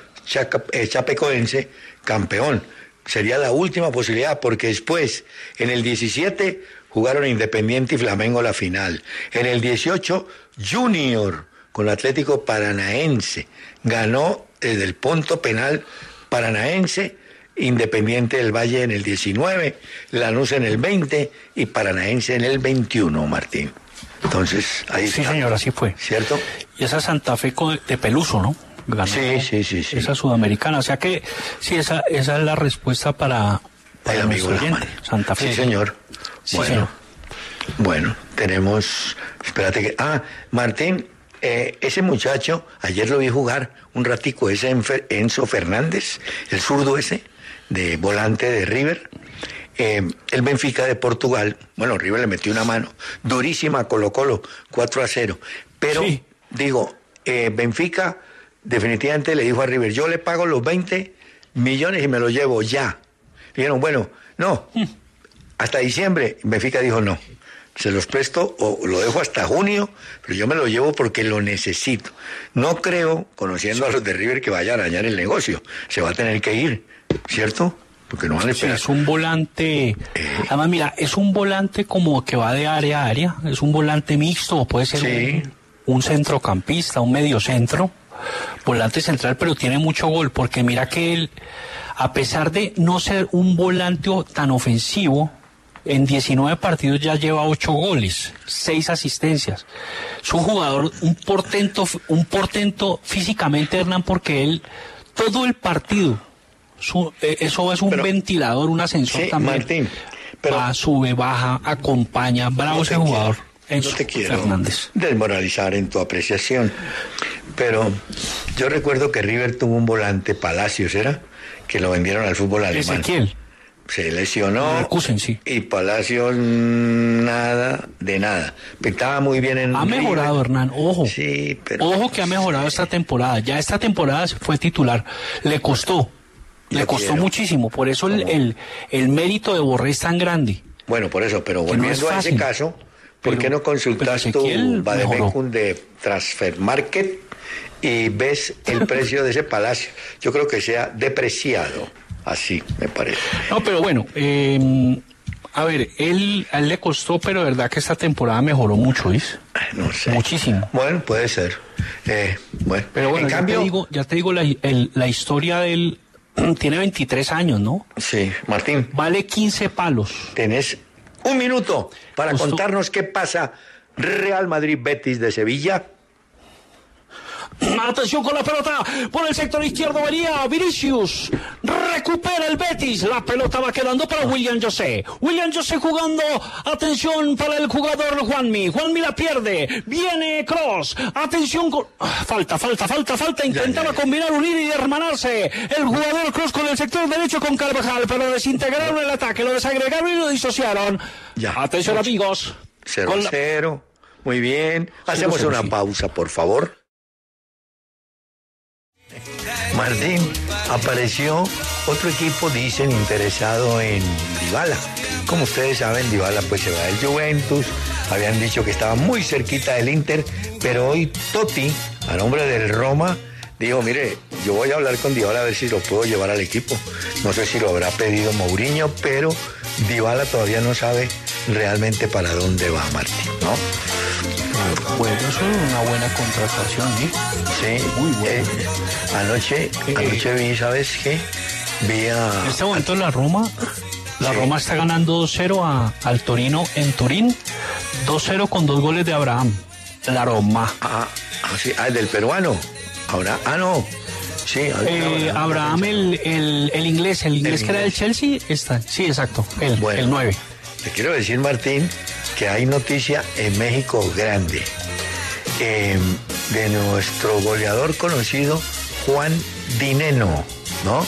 chapecoense campeón. Sería la última posibilidad porque después, en el diecisiete, jugaron Independiente y Flamengo la final. En el dieciocho, Junior con Atlético Paranaense. Ganó desde el punto penal Paranaense, Independiente del Valle en el diecinueve, Lanús en el veinte y Paranaense en el veintiuno, Martín. Entonces, ahí sí, está. Sí, señor, así fue. ¿Cierto? Y esa Santa Fe de Peluso, ¿no? Ganó sí, sí, sí, sí. Esa sudamericana. O sea que, sí, esa, esa es la respuesta para, para el amigo oyente, Santa Fe. Sí, señor. Sí, bueno, señor. Bueno, tenemos... Espérate que... Ah, Martín, eh, ese muchacho, ayer lo vi jugar un ratico, ese Enzo Fernández, el zurdo ese, de volante de River. Eh, el Benfica de Portugal, bueno, River le metió una mano durísima a Colo Colo, cuatro a cero. Pero, sí. digo, eh, Benfica definitivamente le dijo a River, yo le pago los veinte millones y me los llevo ya. Dijeron, bueno, no, mm. hasta diciembre. Benfica dijo, no, se los presto o lo dejo hasta junio, pero yo me lo llevo porque lo necesito. No creo, conociendo sí. a los de River, que vayan a dañar el negocio. Se va a tener que ir, ¿cierto? Porque no van a esperar. Sí, es un volante, eh. además mira, es un volante como que va de área a área, es un volante mixto, puede ser sí. un, un centrocampista, un mediocentro, volante central, pero tiene mucho gol, porque mira que él, a pesar de no ser un volante tan ofensivo, en diecinueve partidos ya lleva ocho goles, seis asistencias. Es un jugador, un portento, un portento físicamente, Hernán, porque él, todo el partido, Su, eh, eso es un pero, ventilador, un ascensor sí, también. Martín, pero va, sube, baja, acompaña, bravo no ese jugador. Quiero, no te quiero Fernández. desmoralizar en tu apreciación, pero yo recuerdo que River tuvo un volante, Palacios, ¿era? Que lo vendieron al fútbol alemán. Ezequiel. Se lesionó Leverkusen, sí. y Palacios nada de nada. Estaba muy bien en Ha River. mejorado, Hernán, ojo. Sí, pero ojo que ha mejorado esta temporada. Ya esta temporada fue titular. Le costó. Le costó quiero. muchísimo, por eso el, el, el mérito de Borré es tan grande. Bueno, por eso, pero volviendo no a ese caso, ¿por pero, qué no consultas tu Bademecum de Transfer Market y ves el precio de ese Palacio? Yo creo que sea depreciado, así me parece. No, pero bueno, eh, a ver, él, a él le costó, pero de verdad que esta temporada mejoró mucho, ¿ves? No sé. Muchísimo. Bueno, puede ser. Eh, bueno, pero bueno, en ya, cambio, te digo, ya te digo la, el, la historia del... Tiene veintitrés años, ¿no? Sí, Martín. Vale quince palos. Tenés un minuto para Justo. contarnos qué pasa Real Madrid-Betis de Sevilla. Atención con la pelota. Por el sector izquierdo venía Vinicius. Recupera el Betis. La pelota va quedando para William José. William José jugando. Atención para el jugador Juanmi. Juanmi la pierde. Viene Cross. Atención con... Falta, falta, falta, falta. Intentaba combinar, unir y hermanarse. El jugador Cross con el sector derecho con Carvajal. Pero desintegraron el ataque. Lo desagregaron y lo disociaron. Ya. Atención, amigos. cero a cero. Muy bien. Hacemos cero, una sí. pausa, por favor. Martín, apareció otro equipo, dicen, interesado en Dybala. Como ustedes saben, Dybala pues se va del Juventus. Habían dicho que estaba muy cerquita del Inter, pero hoy Totti, a nombre del Roma, dijo, mire, yo voy a hablar con Dybala a ver si lo puedo llevar al equipo. No sé si lo habrá pedido Mourinho, pero Dybala todavía no sabe realmente para dónde va, Martín, ¿no? Bueno, eso es una buena contratación, ¿eh? Sí, muy bueno. Eh, anoche, eh, anoche vi, ¿sabes qué? Vi a... En este momento la Roma, la sí. Roma está ganando dos cero a, al Torino en Turín, dos cero con dos goles de Abraham, la Roma. Ah, ah sí, ah, del peruano. Ahora, ah, no. Sí, eh, Abraham, el, el, el inglés, el inglés el que inglés. Era del Chelsea, está, sí, exacto, el, bueno, el nueve. Te quiero decir, Martín, que hay noticia en México grande eh, de nuestro goleador conocido Juan Dineno, ¿no?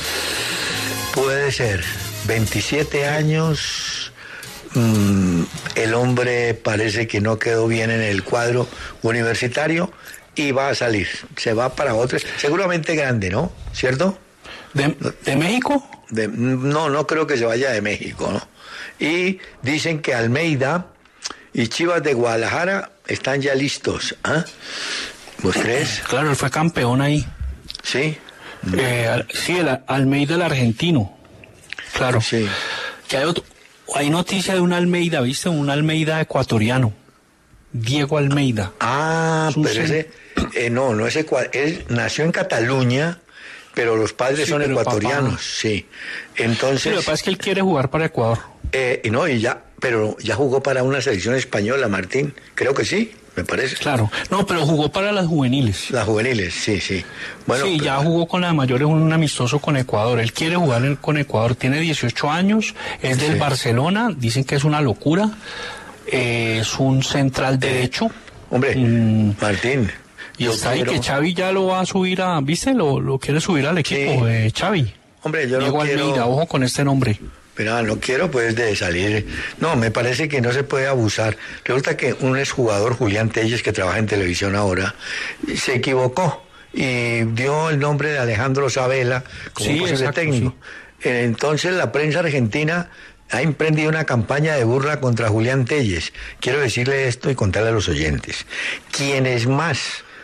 Puede ser, veintisiete años, mmm, el hombre parece que no quedó bien en el cuadro universitario y va a salir, se va para otro, seguramente grande, ¿no? ¿Cierto? ¿De, de México? De, no, no creo que se vaya de México, ¿no? Y dicen que Almeida y Chivas de Guadalajara están ya listos. ¿Ah? ¿Vos crees? Claro, él fue campeón ahí. ¿Sí? Eh, sí, el Almeida, el argentino. Claro. Sí. Que hay, otro, hay noticia de un Almeida, ¿viste? Un Almeida ecuatoriano. Diego Almeida. Ah, pero cen... ese... Eh, no, no es ecuatoriano. Él nació en Cataluña, pero los padres sí, son ecuatorianos. Papá... Sí. Entonces... Sí, lo que pasa es que él quiere jugar para Ecuador. Eh, no, y ya, pero ya jugó para una selección española, Martín. Creo que sí, me parece. Claro, no, pero jugó para las juveniles. Las juveniles, sí, sí. Bueno, sí, pero... ya jugó con las mayores, un amistoso con Ecuador. Él quiere jugar con Ecuador, tiene dieciocho años, es del sí. Barcelona, dicen que es una locura. Eh, es un central derecho. Eh, hombre, mm, Martín. Y está ahí quiero... que Xavi ya lo va a subir a, ¿viste? Lo, lo quiere subir al equipo, sí. eh, Xavi. Hombre, yo Diego no quiero... Almeida, ojo con este nombre. Pero no quiero pues de salir, no, me parece que no se puede abusar. Resulta que un exjugador, Julián Telles, que trabaja en televisión ahora, se equivocó y dio el nombre de Alejandro Sabela como sí, posible técnico. Sí. Entonces la prensa argentina ha emprendido una campaña de burla contra Julián Telles. Quiero decirle esto y contarle a los oyentes. Quienes más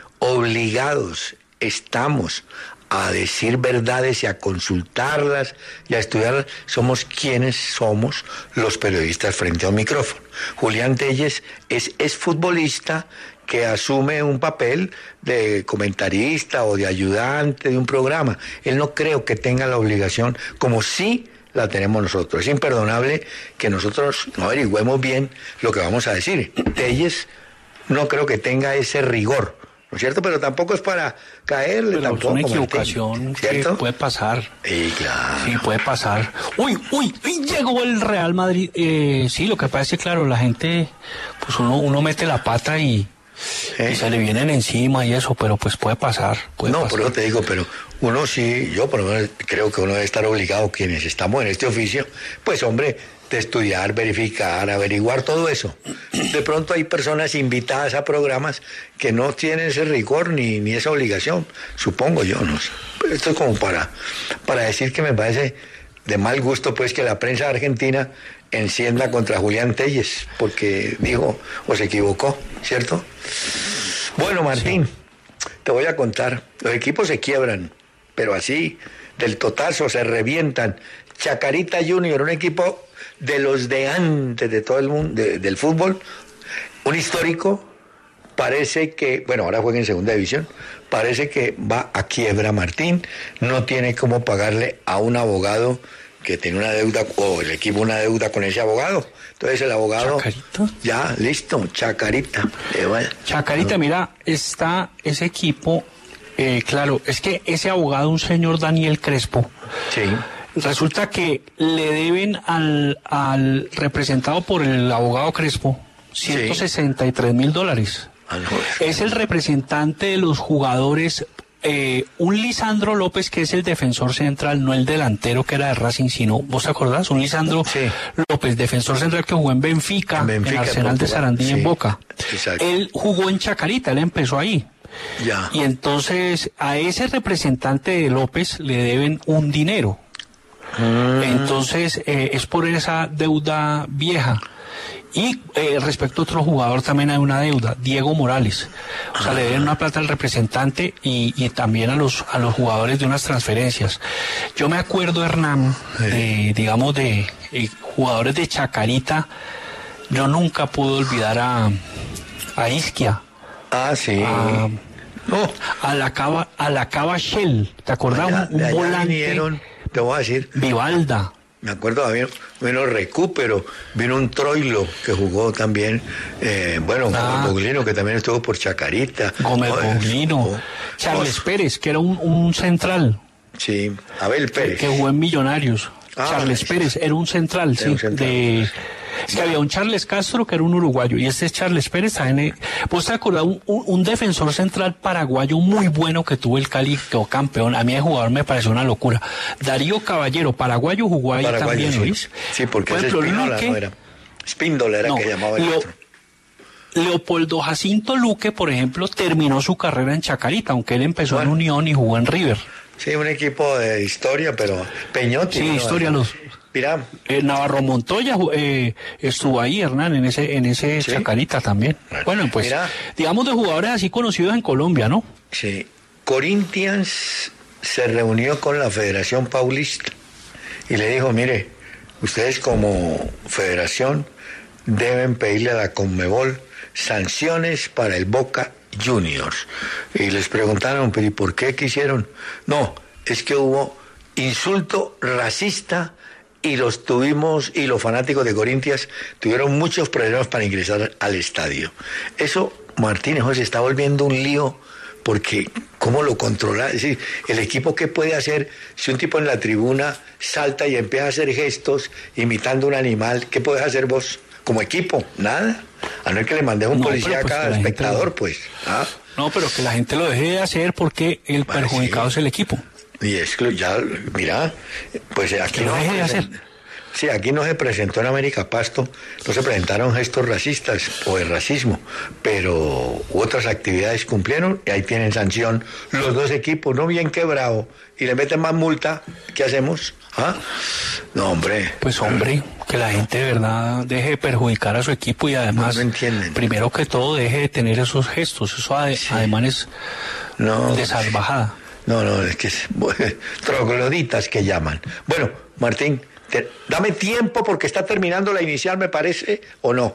obligados estamos a decir verdades y a consultarlas y a estudiarlas, somos quienes somos los periodistas frente a un micrófono. Julián Telles es, es futbolista que asume un papel de comentarista o de ayudante de un programa. Él no creo que tenga la obligación, como sí la tenemos nosotros. Es imperdonable que nosotros no averigüemos bien lo que vamos a decir. Telles no creo que tenga ese rigor, ¿no es cierto? Pero tampoco es para caerle, pero tampoco. Es una equivocación que puede pasar. Sí, claro. Sí, puede pasar. Uy, uy, uy, llegó el Real Madrid. Eh, sí, lo que pasa es que, claro, la gente, pues uno, uno mete la pata y, ¿Eh? y se le vienen encima y eso, pero pues puede pasar. Puede no, pasar. por eso te digo, pero uno sí, yo por lo menos creo que uno debe estar obligado, quienes estamos en este oficio, pues hombre, de estudiar, verificar, averiguar todo eso. De pronto hay personas invitadas a programas que no tienen ese rigor ni, ni esa obligación, supongo yo, no sé. Pero esto es como para, para decir que me parece de mal gusto pues que la prensa argentina encienda contra Julián Telles, porque dijo o se equivocó, ¿cierto? Bueno, Martín, sí. Te voy a contar, los equipos se quiebran, pero así, del totazo, se revientan. Chacarita Junior, un equipo de los de antes de todo el mundo, de, del fútbol, un histórico, parece que, bueno, ahora juega en segunda división, parece que va a quiebra, Martín, no tiene cómo pagarle a un abogado que tiene una deuda, o el equipo una deuda con ese abogado. Entonces el abogado... ¿Chacarita? Ya, listo, Chacarita. Eh, bueno. Chacarita, no. Mira, está ese equipo, eh, claro, es que ese abogado, un señor Daniel Crespo, sí. Resulta que le deben al, al representado por el abogado Crespo ciento sesenta y tres mil dólares. Ah, no, es el representante de los jugadores, eh, un Lisandro López, que es el defensor central, no el delantero que era de Racing, sino, ¿vos te acordás? Un Lisandro sí. López, defensor central que jugó en Benfica, en, Benfica, en Arsenal en de Sarandí, sí. En Boca. Exacto. Él jugó en Chacarita, él empezó ahí. Ya. Y entonces a ese representante de López le deben un dinero. Mm. Entonces eh, es por esa deuda vieja. Y eh, respecto a otro jugador también hay una deuda, Diego Morales. O sea, ah. le deben una plata al representante y, y también a los a los jugadores de unas transferencias. Yo me acuerdo, Hernán, sí. de, digamos, de eh, jugadores de Chacarita. Yo nunca pude olvidar a, a Isquia. Ah, sí. A, no. a la Cava, a la Cava Shell. ¿Te acordás? Allá, un un volante. Vinieron, te voy a decir. Vivalda. Me acuerdo, vino, vino Recupero, vino un Troilo que jugó también, eh, bueno, ah. Boglino, que también estuvo por Chacarita. Gómez oh, Boglino. Oh, Charles oh. Pérez, que era un, un central. Sí, Abel Pérez. Que, que jugó en Millonarios. Ah, Charles Pérez, era un central, era sí, un central. de... Es que había un Charles Castro que era un uruguayo y este es Charles Pérez. ¿Saben? ¿Vos te acordás? Un, un, un defensor central paraguayo muy bueno que tuvo el Cali, quedó campeón. A mí de jugador me pareció una locura. Darío Caballero, paraguayo, jugó ahí paraguayo, también, sí. ¿oís? Sí, porque Por ejemplo, Espíndola Luque, no era. Espíndola era no, que llamaba el Leo, otro. Leopoldo Jacinto Luque, por ejemplo, terminó su carrera en Chacarita, aunque él empezó bueno. en Unión y jugó en River. Sí, un equipo de historia, pero Peñotti. Sí, ¿no? historia los... Mira. Eh, Navarro Montoya eh, estuvo ahí, Hernán, en ese en ese ¿sí? Chacarita también. Bueno, bueno pues, mira, digamos de jugadores así conocidos en Colombia, ¿no? Sí. Corinthians se reunió con la Federación Paulista y le dijo, mire, ustedes como federación deben pedirle a la Conmebol sanciones para el Boca Juniors. Y les preguntaron, pero ¿y por qué quisieron? No, es que hubo insulto racista y los tuvimos, y los fanáticos de Corinthians tuvieron muchos problemas para ingresar al estadio. Eso, Martínez, se está volviendo un lío, porque ¿cómo lo controla? Es decir, el equipo, ¿qué puede hacer si un tipo en la tribuna salta y empieza a hacer gestos imitando un animal? ¿Qué puedes hacer vos como equipo? Nada. A no es que le mandes un no, policía pues a cada espectador, gente... pues. ¿Ah? No, pero que la gente lo deje de hacer porque el vale, perjudicado sí. es el equipo. Y es que ya, mira, pues aquí no, deje de hacer. Sí, aquí no se presentó en América Pasto, no se presentaron gestos racistas o de racismo, pero otras actividades cumplieron y ahí tienen sanción los dos equipos, no bien quebrado, y le meten más multa. ¿Qué hacemos? ¿Ah? No, hombre. Pues hombre, que la gente de verdad deje de perjudicar a su equipo y además, no, no entienden. Primero que todo, deje de tener esos gestos, eso ade- sí. además es no, de salvajada. No, no, es que es trogloditas que llaman. Bueno, Martín, te, dame tiempo porque está terminando la inicial, me parece, ¿o no?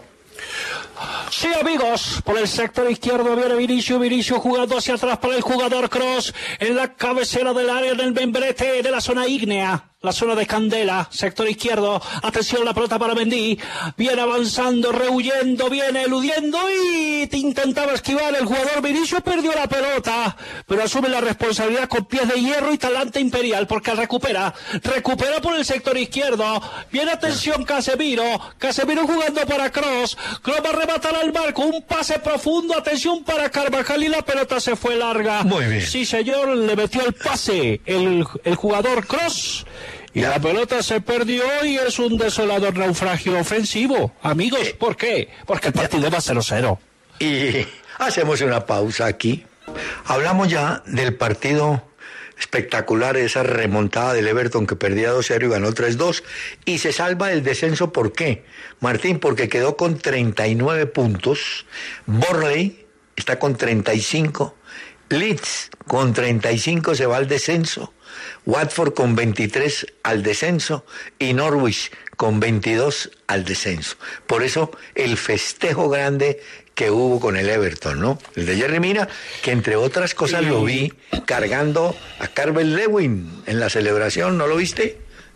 Sí, amigos, por el sector izquierdo viene Vinicio, Vinicio jugando hacia atrás para el jugador Cross, en la cabecera del área del membrete de la zona ígnea, la zona de Candela, sector izquierdo, atención la pelota para Mendy, viene avanzando, rehuyendo, viene eludiendo y intentaba esquivar el jugador Vinicio, perdió la pelota, pero asume la responsabilidad con pies de hierro y talante imperial, porque recupera, recupera por el sector izquierdo, viene atención Casemiro, Casemiro jugando para Cross, Cross va a rematar al marco, un pase profundo, atención para Carvajal y la pelota se fue larga. Muy bien. Sí, señor, le metió el pase el, el jugador Cross y ya. La pelota se perdió y es un desolador naufragio ofensivo. Amigos, eh, ¿por qué? Porque el partido ya. va cero cero. Y hacemos una pausa aquí. Hablamos ya del partido espectacular, esa remontada del Everton que perdía dos cero y ganó tres dos y se salva del descenso. ¿Por qué, Martín? Porque quedó con treinta y nueve puntos, Burnley está con treinta y cinco, Leeds con treinta y cinco se va al descenso, Watford con veintitrés al descenso y Norwich con veintidós al descenso. Por eso el festejo grande que hubo con el Everton, ¿no? El de Jerry Mina, que entre otras cosas lo vi cargando a Calvert-Lewin en la celebración, ¿no lo viste?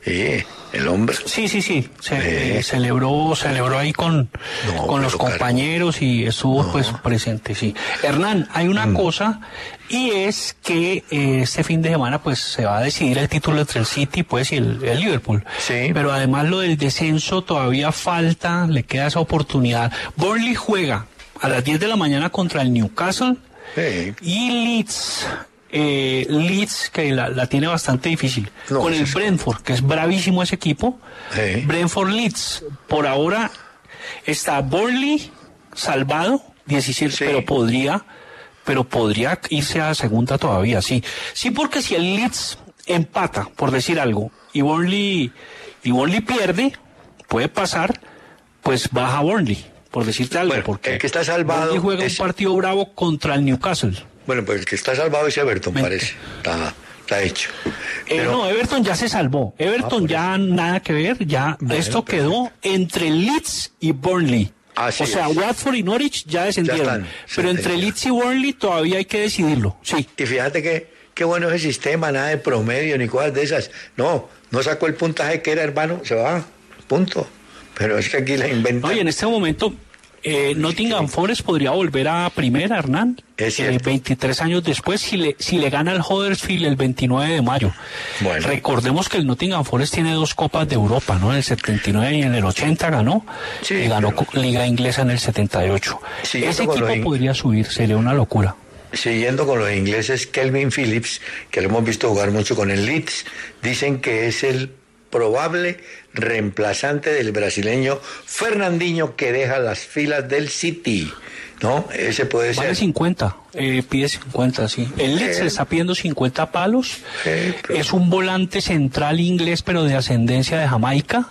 Sí, el hombre. Sí, sí, sí. Se, Eh. eh, celebró, celebró ahí con, No, con los pero, Carlos. compañeros y estuvo No. pues presente, sí. Hernán, hay una Mm. cosa y es que eh, este fin de semana pues se va a decidir el título entre el City pues y el, el Liverpool. Sí. Pero además lo del descenso todavía falta, le queda esa oportunidad. Burnley juega a las diez de la mañana contra el Newcastle Sí. y Leeds. Eh, Leeds, que la, la tiene bastante difícil, No, con el es- Brentford, que es bravísimo ese equipo. Sí. Brentford Leeds, por ahora está Burnley salvado, diecisiete, Sí. pero podría, pero podría irse a segunda todavía, sí. Sí, porque si el Leeds empata, por decir algo, y Burnley, y Burnley pierde, puede pasar, pues baja Burnley, por decirte algo, Bueno, porque el que está salvado Burnley juega es- un partido bravo contra el Newcastle. Bueno, pues el que está salvado es Everton, Mente. parece. Está, está hecho. Eh, Pero- no, Everton ya se salvó. Everton por ya nada que ver. Ya Bueno, esto quedó entre Leeds y Burnley. Así o sea, es. Watford y Norwich ya descendieron. Ya están, pero sí, entre ya. Leeds y Burnley todavía hay que decidirlo. Sí. Y fíjate que qué bueno ese sistema, nada de promedio ni cosas de esas. No, no sacó el puntaje que era, hermano, se va, punto. Pero es que aquí la inventan. Oye, en este momento eh, Nottingham Forest podría volver a primera, Hernán. Es cierto. Eh, veintitrés años después, si le, si le gana al Huddersfield el veintinueve de mayo. Bueno. Recordemos que el Nottingham Forest tiene dos copas de Europa, ¿no? En el setenta y nueve y en el ochenta ganó. Sí, y ganó pero- co- Liga Inglesa en el setenta y ocho. Sí, Ese eso con equipo lo in- podría subir, sería una locura. Siguiendo con los ingleses, Kelvin Phillips, que lo hemos visto jugar mucho con el Leeds, dicen que es el probable reemplazante del brasileño Fernandinho, que deja las filas del City, ¿no? Ese puede Vale ser. cincuenta, eh, pide cincuenta, sí. El Leeds Eh. le está pidiendo cincuenta palos. Sí, pero- Es un volante central inglés, pero de ascendencia de Jamaica.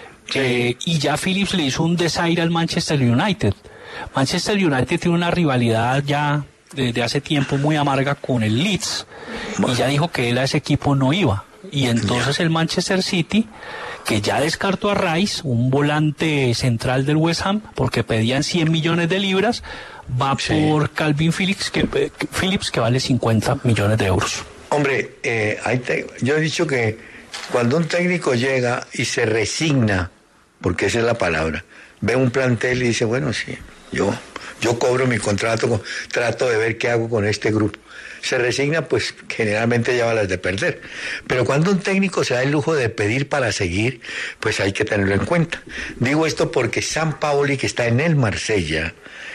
Eh, y ya Phillips le hizo un desaire al Manchester United. Manchester United tiene una rivalidad ya desde hace tiempo muy amarga con el Leeds. Y ya dijo que él a ese equipo no iba. Y entonces el Manchester City, que ya descartó a Rice, un volante central del West Ham, porque pedían cien millones de libras, va Sí. por Calvin Phillips que, que- Phillips, que vale cincuenta millones de euros. Hombre, eh, ahí te- yo he dicho que cuando un técnico llega y se resigna, porque esa es la palabra, ve un plantel y dice, bueno, sí, yo, yo cobro mi contrato, co- trato de ver qué hago con este grupo. Se resigna, pues generalmente lleva las de perder. Pero cuando un técnico se da el lujo de pedir para seguir, pues hay que tenerlo en cuenta. Digo esto porque Sampaoli, que está en el Marsella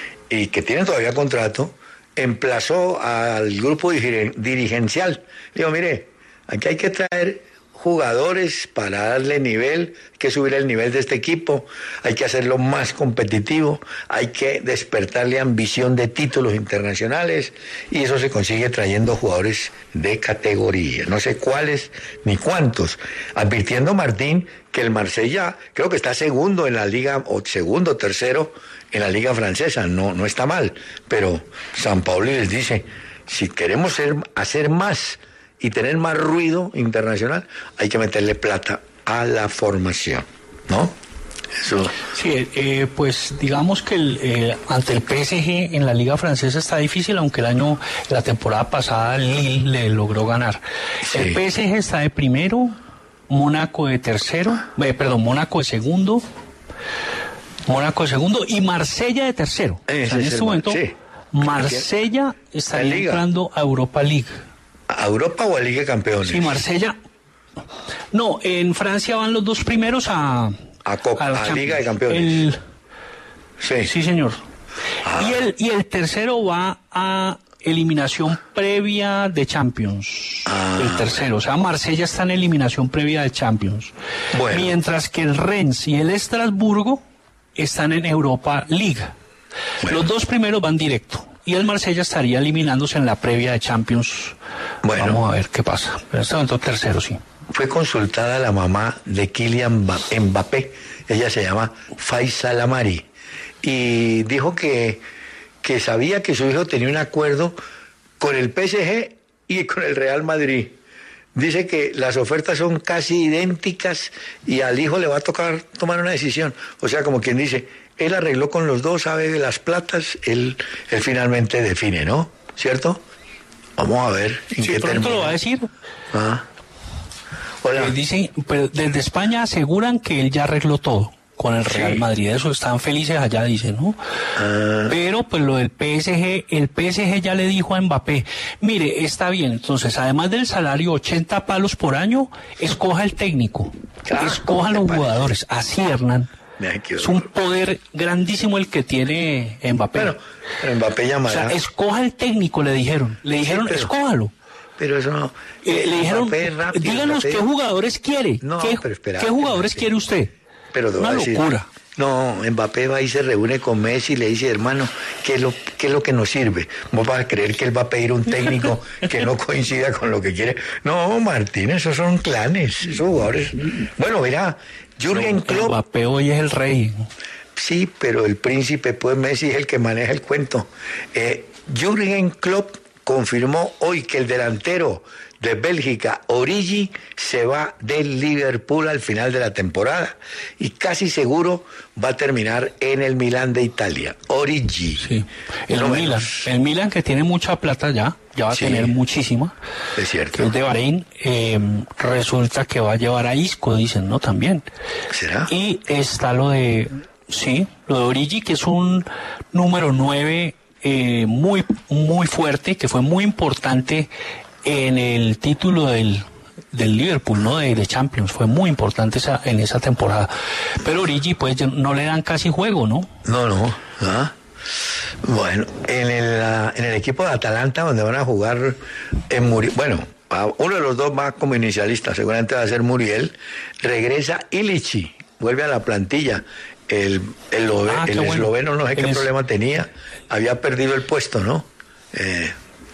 y que tiene todavía contrato, emplazó al grupo dirigen- dirigencial. Digo, mire, aquí hay que traer jugadores para darle nivel, hay que subir el nivel de este equipo, hay que hacerlo más competitivo, hay que despertarle ambición de títulos internacionales y eso se consigue trayendo jugadores de categoría, no sé cuáles ni cuántos, advirtiendo Martín que el Marsella creo que está segundo en la liga, o segundo o tercero en la liga francesa, no, no está mal, pero Sampaoli les dice, si queremos ser, hacer más y tener más ruido internacional, hay que meterle plata a la formación, ¿no? Eso. Sí, eh, pues digamos que el, eh, ante el P S G en la liga francesa está difícil, aunque el año, la temporada pasada Lille le logró ganar. Sí. El P S G está de primero, Mónaco de tercero, eh, perdón, Mónaco de segundo, Mónaco de segundo y Marsella de tercero. Ese O sea, en es este el Mar- momento, sí. Marsella estaría La Liga. entrando a Europa League. ¿A Europa o a Liga de Campeones? Sí, Marsella. No, en Francia van los dos primeros a, A Copa, la a Champions. Liga de Campeones. El- Sí. Sí, señor. Ah. Y, el, y el tercero va a eliminación previa de Champions. Ah, el tercero. O sea, Marsella está en eliminación previa de Champions. Bueno. Mientras que el Rennes y el Estrasburgo están en Europa League. Bueno. Los dos primeros van directo. Y el Marsella estaría eliminándose en la previa de Champions. Bueno. Vamos a ver qué pasa. En este momento tercero, sí. Fue consultada la mamá de Kylian Mba- Mbappé, ella se llama Faisal Amari, y dijo que, que sabía que su hijo tenía un acuerdo con el P S G y con el Real Madrid. Dice que las ofertas son casi idénticas y al hijo le va a tocar tomar una decisión. O sea, como quien dice, él arregló con los dos, sabe de las platas, él, él finalmente define, ¿no? ¿Cierto? Vamos a ver en Sí, qué pronto termina. lo va a decir. Ah. Hola. Eh, dicen, pero desde España aseguran que él ya arregló todo con el Real Sí. Madrid. Eso están felices allá, dicen, ¿no? Ah. Pero pues lo del P S G, el P S G ya le dijo a Mbappé, mire, está bien, entonces además del salario ochenta palos por año, escoja el técnico, Ah, escoja los ¿cómo te parece? jugadores. Así, Hernán. Mira, qué Es un horror. poder grandísimo el que tiene Mbappé. Bueno, pero Mbappé o llamará. sea, escoja el técnico, le dijeron. Le dijeron, pero- escójalo. Pero eso no. Eh, le dijeron, Mbappé es rápido, díganos Mbappé- qué jugadores quiere. No, ¿Qué, pero espera, ¿qué jugadores espérate. quiere usted? Pero te voy Una a decir, locura. No, Mbappé va y se reúne con Messi y le dice, hermano, ¿qué es lo, qué es lo que nos sirve? ¿Vos vas a creer que él va a pedir un técnico que no coincida con lo que quiere? No, Martín, esos son clanes, esos jugadores. Bueno, verá, Jürgen Klopp, Mbappé hoy es el rey. sí, pero el príncipe, pues Messi es el que maneja el cuento. Eh, Jürgen Klopp confirmó hoy que el delantero de Bélgica, Origi, se va del Liverpool al final de la temporada y casi seguro va a terminar en el Milán de Italia. Origi. Sí. El Uno Milan. menos. El Milan que tiene mucha plata ya, ya va a Sí. tener muchísima. Es cierto. Que es de Bahrein. Eh, resulta que va a llevar a Isco, dicen, ¿no? También. ¿Será? Y está lo de, sí, lo de Origi, que es un número nueve eh, muy, muy fuerte, que fue muy importante en el título del, del Liverpool, ¿no? De, de Champions. Fue muy importante esa, en esa temporada. Pero Origi, pues, ya no le dan casi juego, ¿no? No, no. ¿Ah? Bueno, en el, ah, en el equipo de Atalanta, donde van a jugar en Muriel, bueno, a uno de los dos más como inicialista, seguramente va a ser Muriel, regresa Ilichi, vuelve a la plantilla. El, el, ove- Ah, qué el bueno. esloveno no sé qué Él es- problema tenía, había perdido el puesto, ¿no? Eh,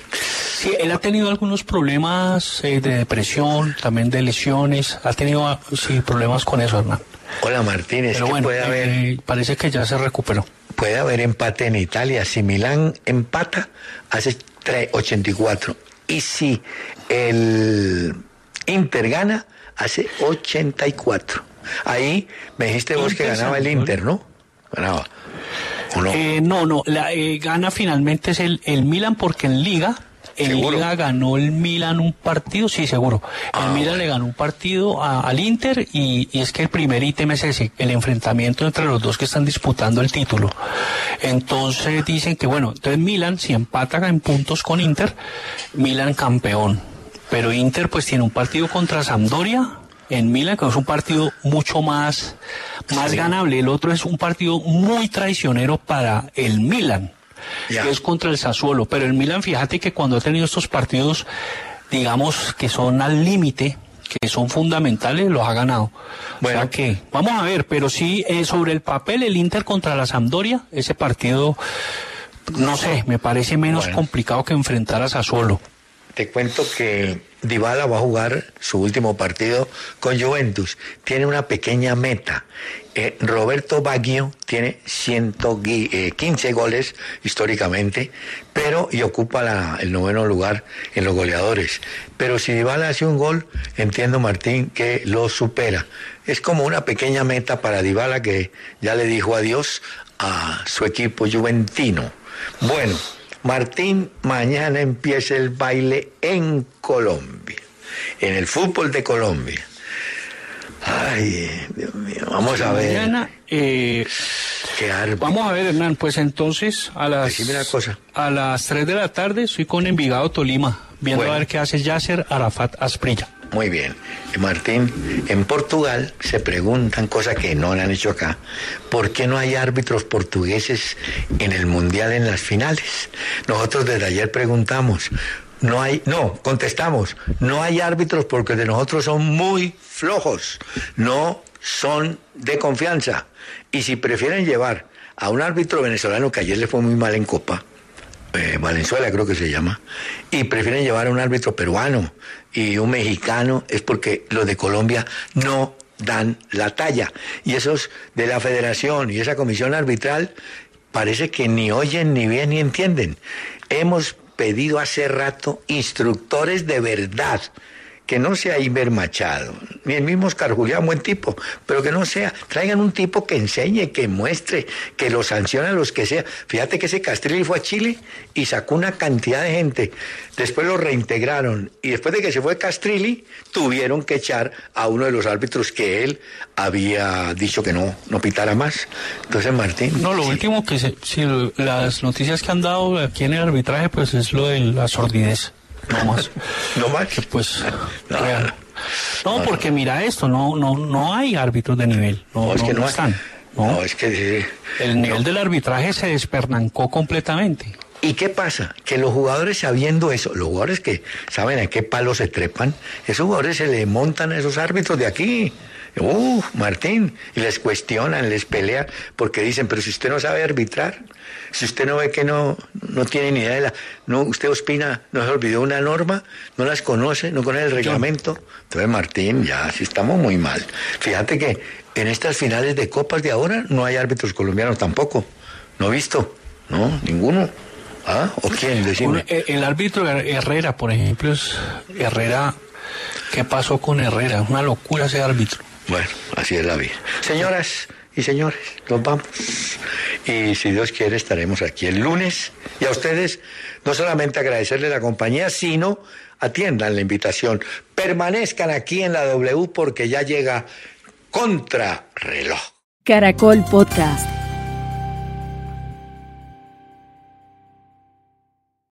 Sí, él ha tenido algunos problemas eh, de depresión, también de lesiones. Ha tenido, ah, sí, problemas con eso, Hernán. hola Martínez, Pero que bueno, puede haber... eh, parece que ya se recuperó. Puede haber empate en Italia. Si Milán empata, hace tre- ochenta y cuatro. Y si el Inter gana, hace ochenta y cuatro. Ahí me dijiste vos que Inter ganaba el San Inter, ¿no? Ganaba. ¿O no? Eh, no, no, la, eh, gana finalmente es el, el Milan porque en Liga, en ¿Seguro? Liga ganó el Milan un partido, sí, seguro. El Ah, Milan bueno. le ganó un partido a- al Inter y, y es que el primer ítem es ese, el enfrentamiento entre los dos que están disputando el título. Entonces dicen que bueno, entonces Milan si empata en puntos con Inter, Milan campeón. Pero Inter pues tiene un partido contra Sampdoria en Milan, que es un partido mucho más, más Sí. ganable. El otro es un partido muy traicionero para el Milan, Ya. que es contra el Sassuolo. Pero el Milan, fíjate que cuando ha tenido estos partidos, digamos, que son al límite, que son fundamentales, los ha ganado. Bueno. O sea que, vamos a ver, pero sí, eh, sobre el papel, el Inter contra la Sampdoria, ese partido, no sé, me parece menos Bueno. complicado que enfrentar a Sassuolo. Te cuento que Dybala va a jugar su último partido con Juventus. Tiene una pequeña meta. Eh, Roberto Baggio tiene ciento quince goles históricamente, pero y ocupa la- el noveno lugar en los goleadores. Pero si Dybala hace un gol, entiendo, Martín, que lo supera. Es como una pequeña meta para Dybala, que ya le dijo adiós a su equipo juventino. Bueno, Martín, mañana empieza el baile en Colombia, en el fútbol de Colombia. Ay, Dios mío, vamos a ver. Mañana, eh, Qué árbitro. vamos a ver, Hernán, pues entonces a las Decime una cosa. a las tres de la tarde estoy con Envigado Tolima, viendo Bueno. a ver qué hace Yasser Arafat Asprilla. Muy bien. Eh, Martín, en Portugal se preguntan, cosas que no han hecho acá, ¿por qué no hay árbitros portugueses en el Mundial en las finales? Nosotros desde ayer preguntamos, no hay, no, contestamos, no hay árbitros porque de nosotros son muy flojos, no son de confianza. Y si prefieren llevar a un árbitro venezolano que ayer le fue muy mal en Copa, eh, Valenzuela creo que se llama, y prefieren llevar a un árbitro peruano y un mexicano, es porque los de Colombia no dan la talla. Y esos de la federación y esa comisión arbitral parece que ni oyen, ni ven, ni entienden. Hemos pedido hace rato instructores de verdad que no sea Iber Machado, ni el mismo Oscar Julián, buen tipo, pero que no sea, traigan un tipo que enseñe, que muestre, que lo sancione a los que sea. Fíjate que ese Castrilli fue a Chile y sacó una cantidad de gente, después lo reintegraron, y después de que se fue Castrilli, tuvieron que echar a uno de los árbitros que él había dicho que no, no pitara más. Entonces, Martín... No, lo sí. último que se, si las noticias que han dado aquí en el arbitraje, pues es lo de la sordidez, no más. ¿No más? Que pues, no, real. No, no, porque mira esto, no no no hay árbitros de nivel, no, no, es no, que no, no están. No, no es que... el nivel no. del arbitraje se despernancó completamente. ¿Y qué pasa? Que los jugadores sabiendo eso, los jugadores que saben a qué palo se trepan, esos jugadores se le montan a esos árbitros de aquí. Uh, Martín, y les cuestionan, les pelean, porque dicen, pero si usted no sabe arbitrar, si usted no ve que no, no tiene ni idea de la... no, usted opina, no se olvidó una norma, no las conoce, no conoce el reglamento. Entonces, Martín, ya, sí estamos muy mal. Fíjate que en estas finales de copas de ahora no hay árbitros colombianos tampoco. No he visto, no, ninguno. ¿Ah? ¿O quién? Decime. El, el árbitro Herrera, por ejemplo, es Herrera. ¿Qué pasó con Herrera? Una locura ese árbitro. Bueno, así es la vida. Señoras y señores, nos vamos. Y si Dios quiere, estaremos aquí el lunes. Y a ustedes, no solamente agradecerles la compañía, sino atiendan la invitación. Permanezcan aquí en la W porque ya llega Contrarreloj. Caracol Podcast.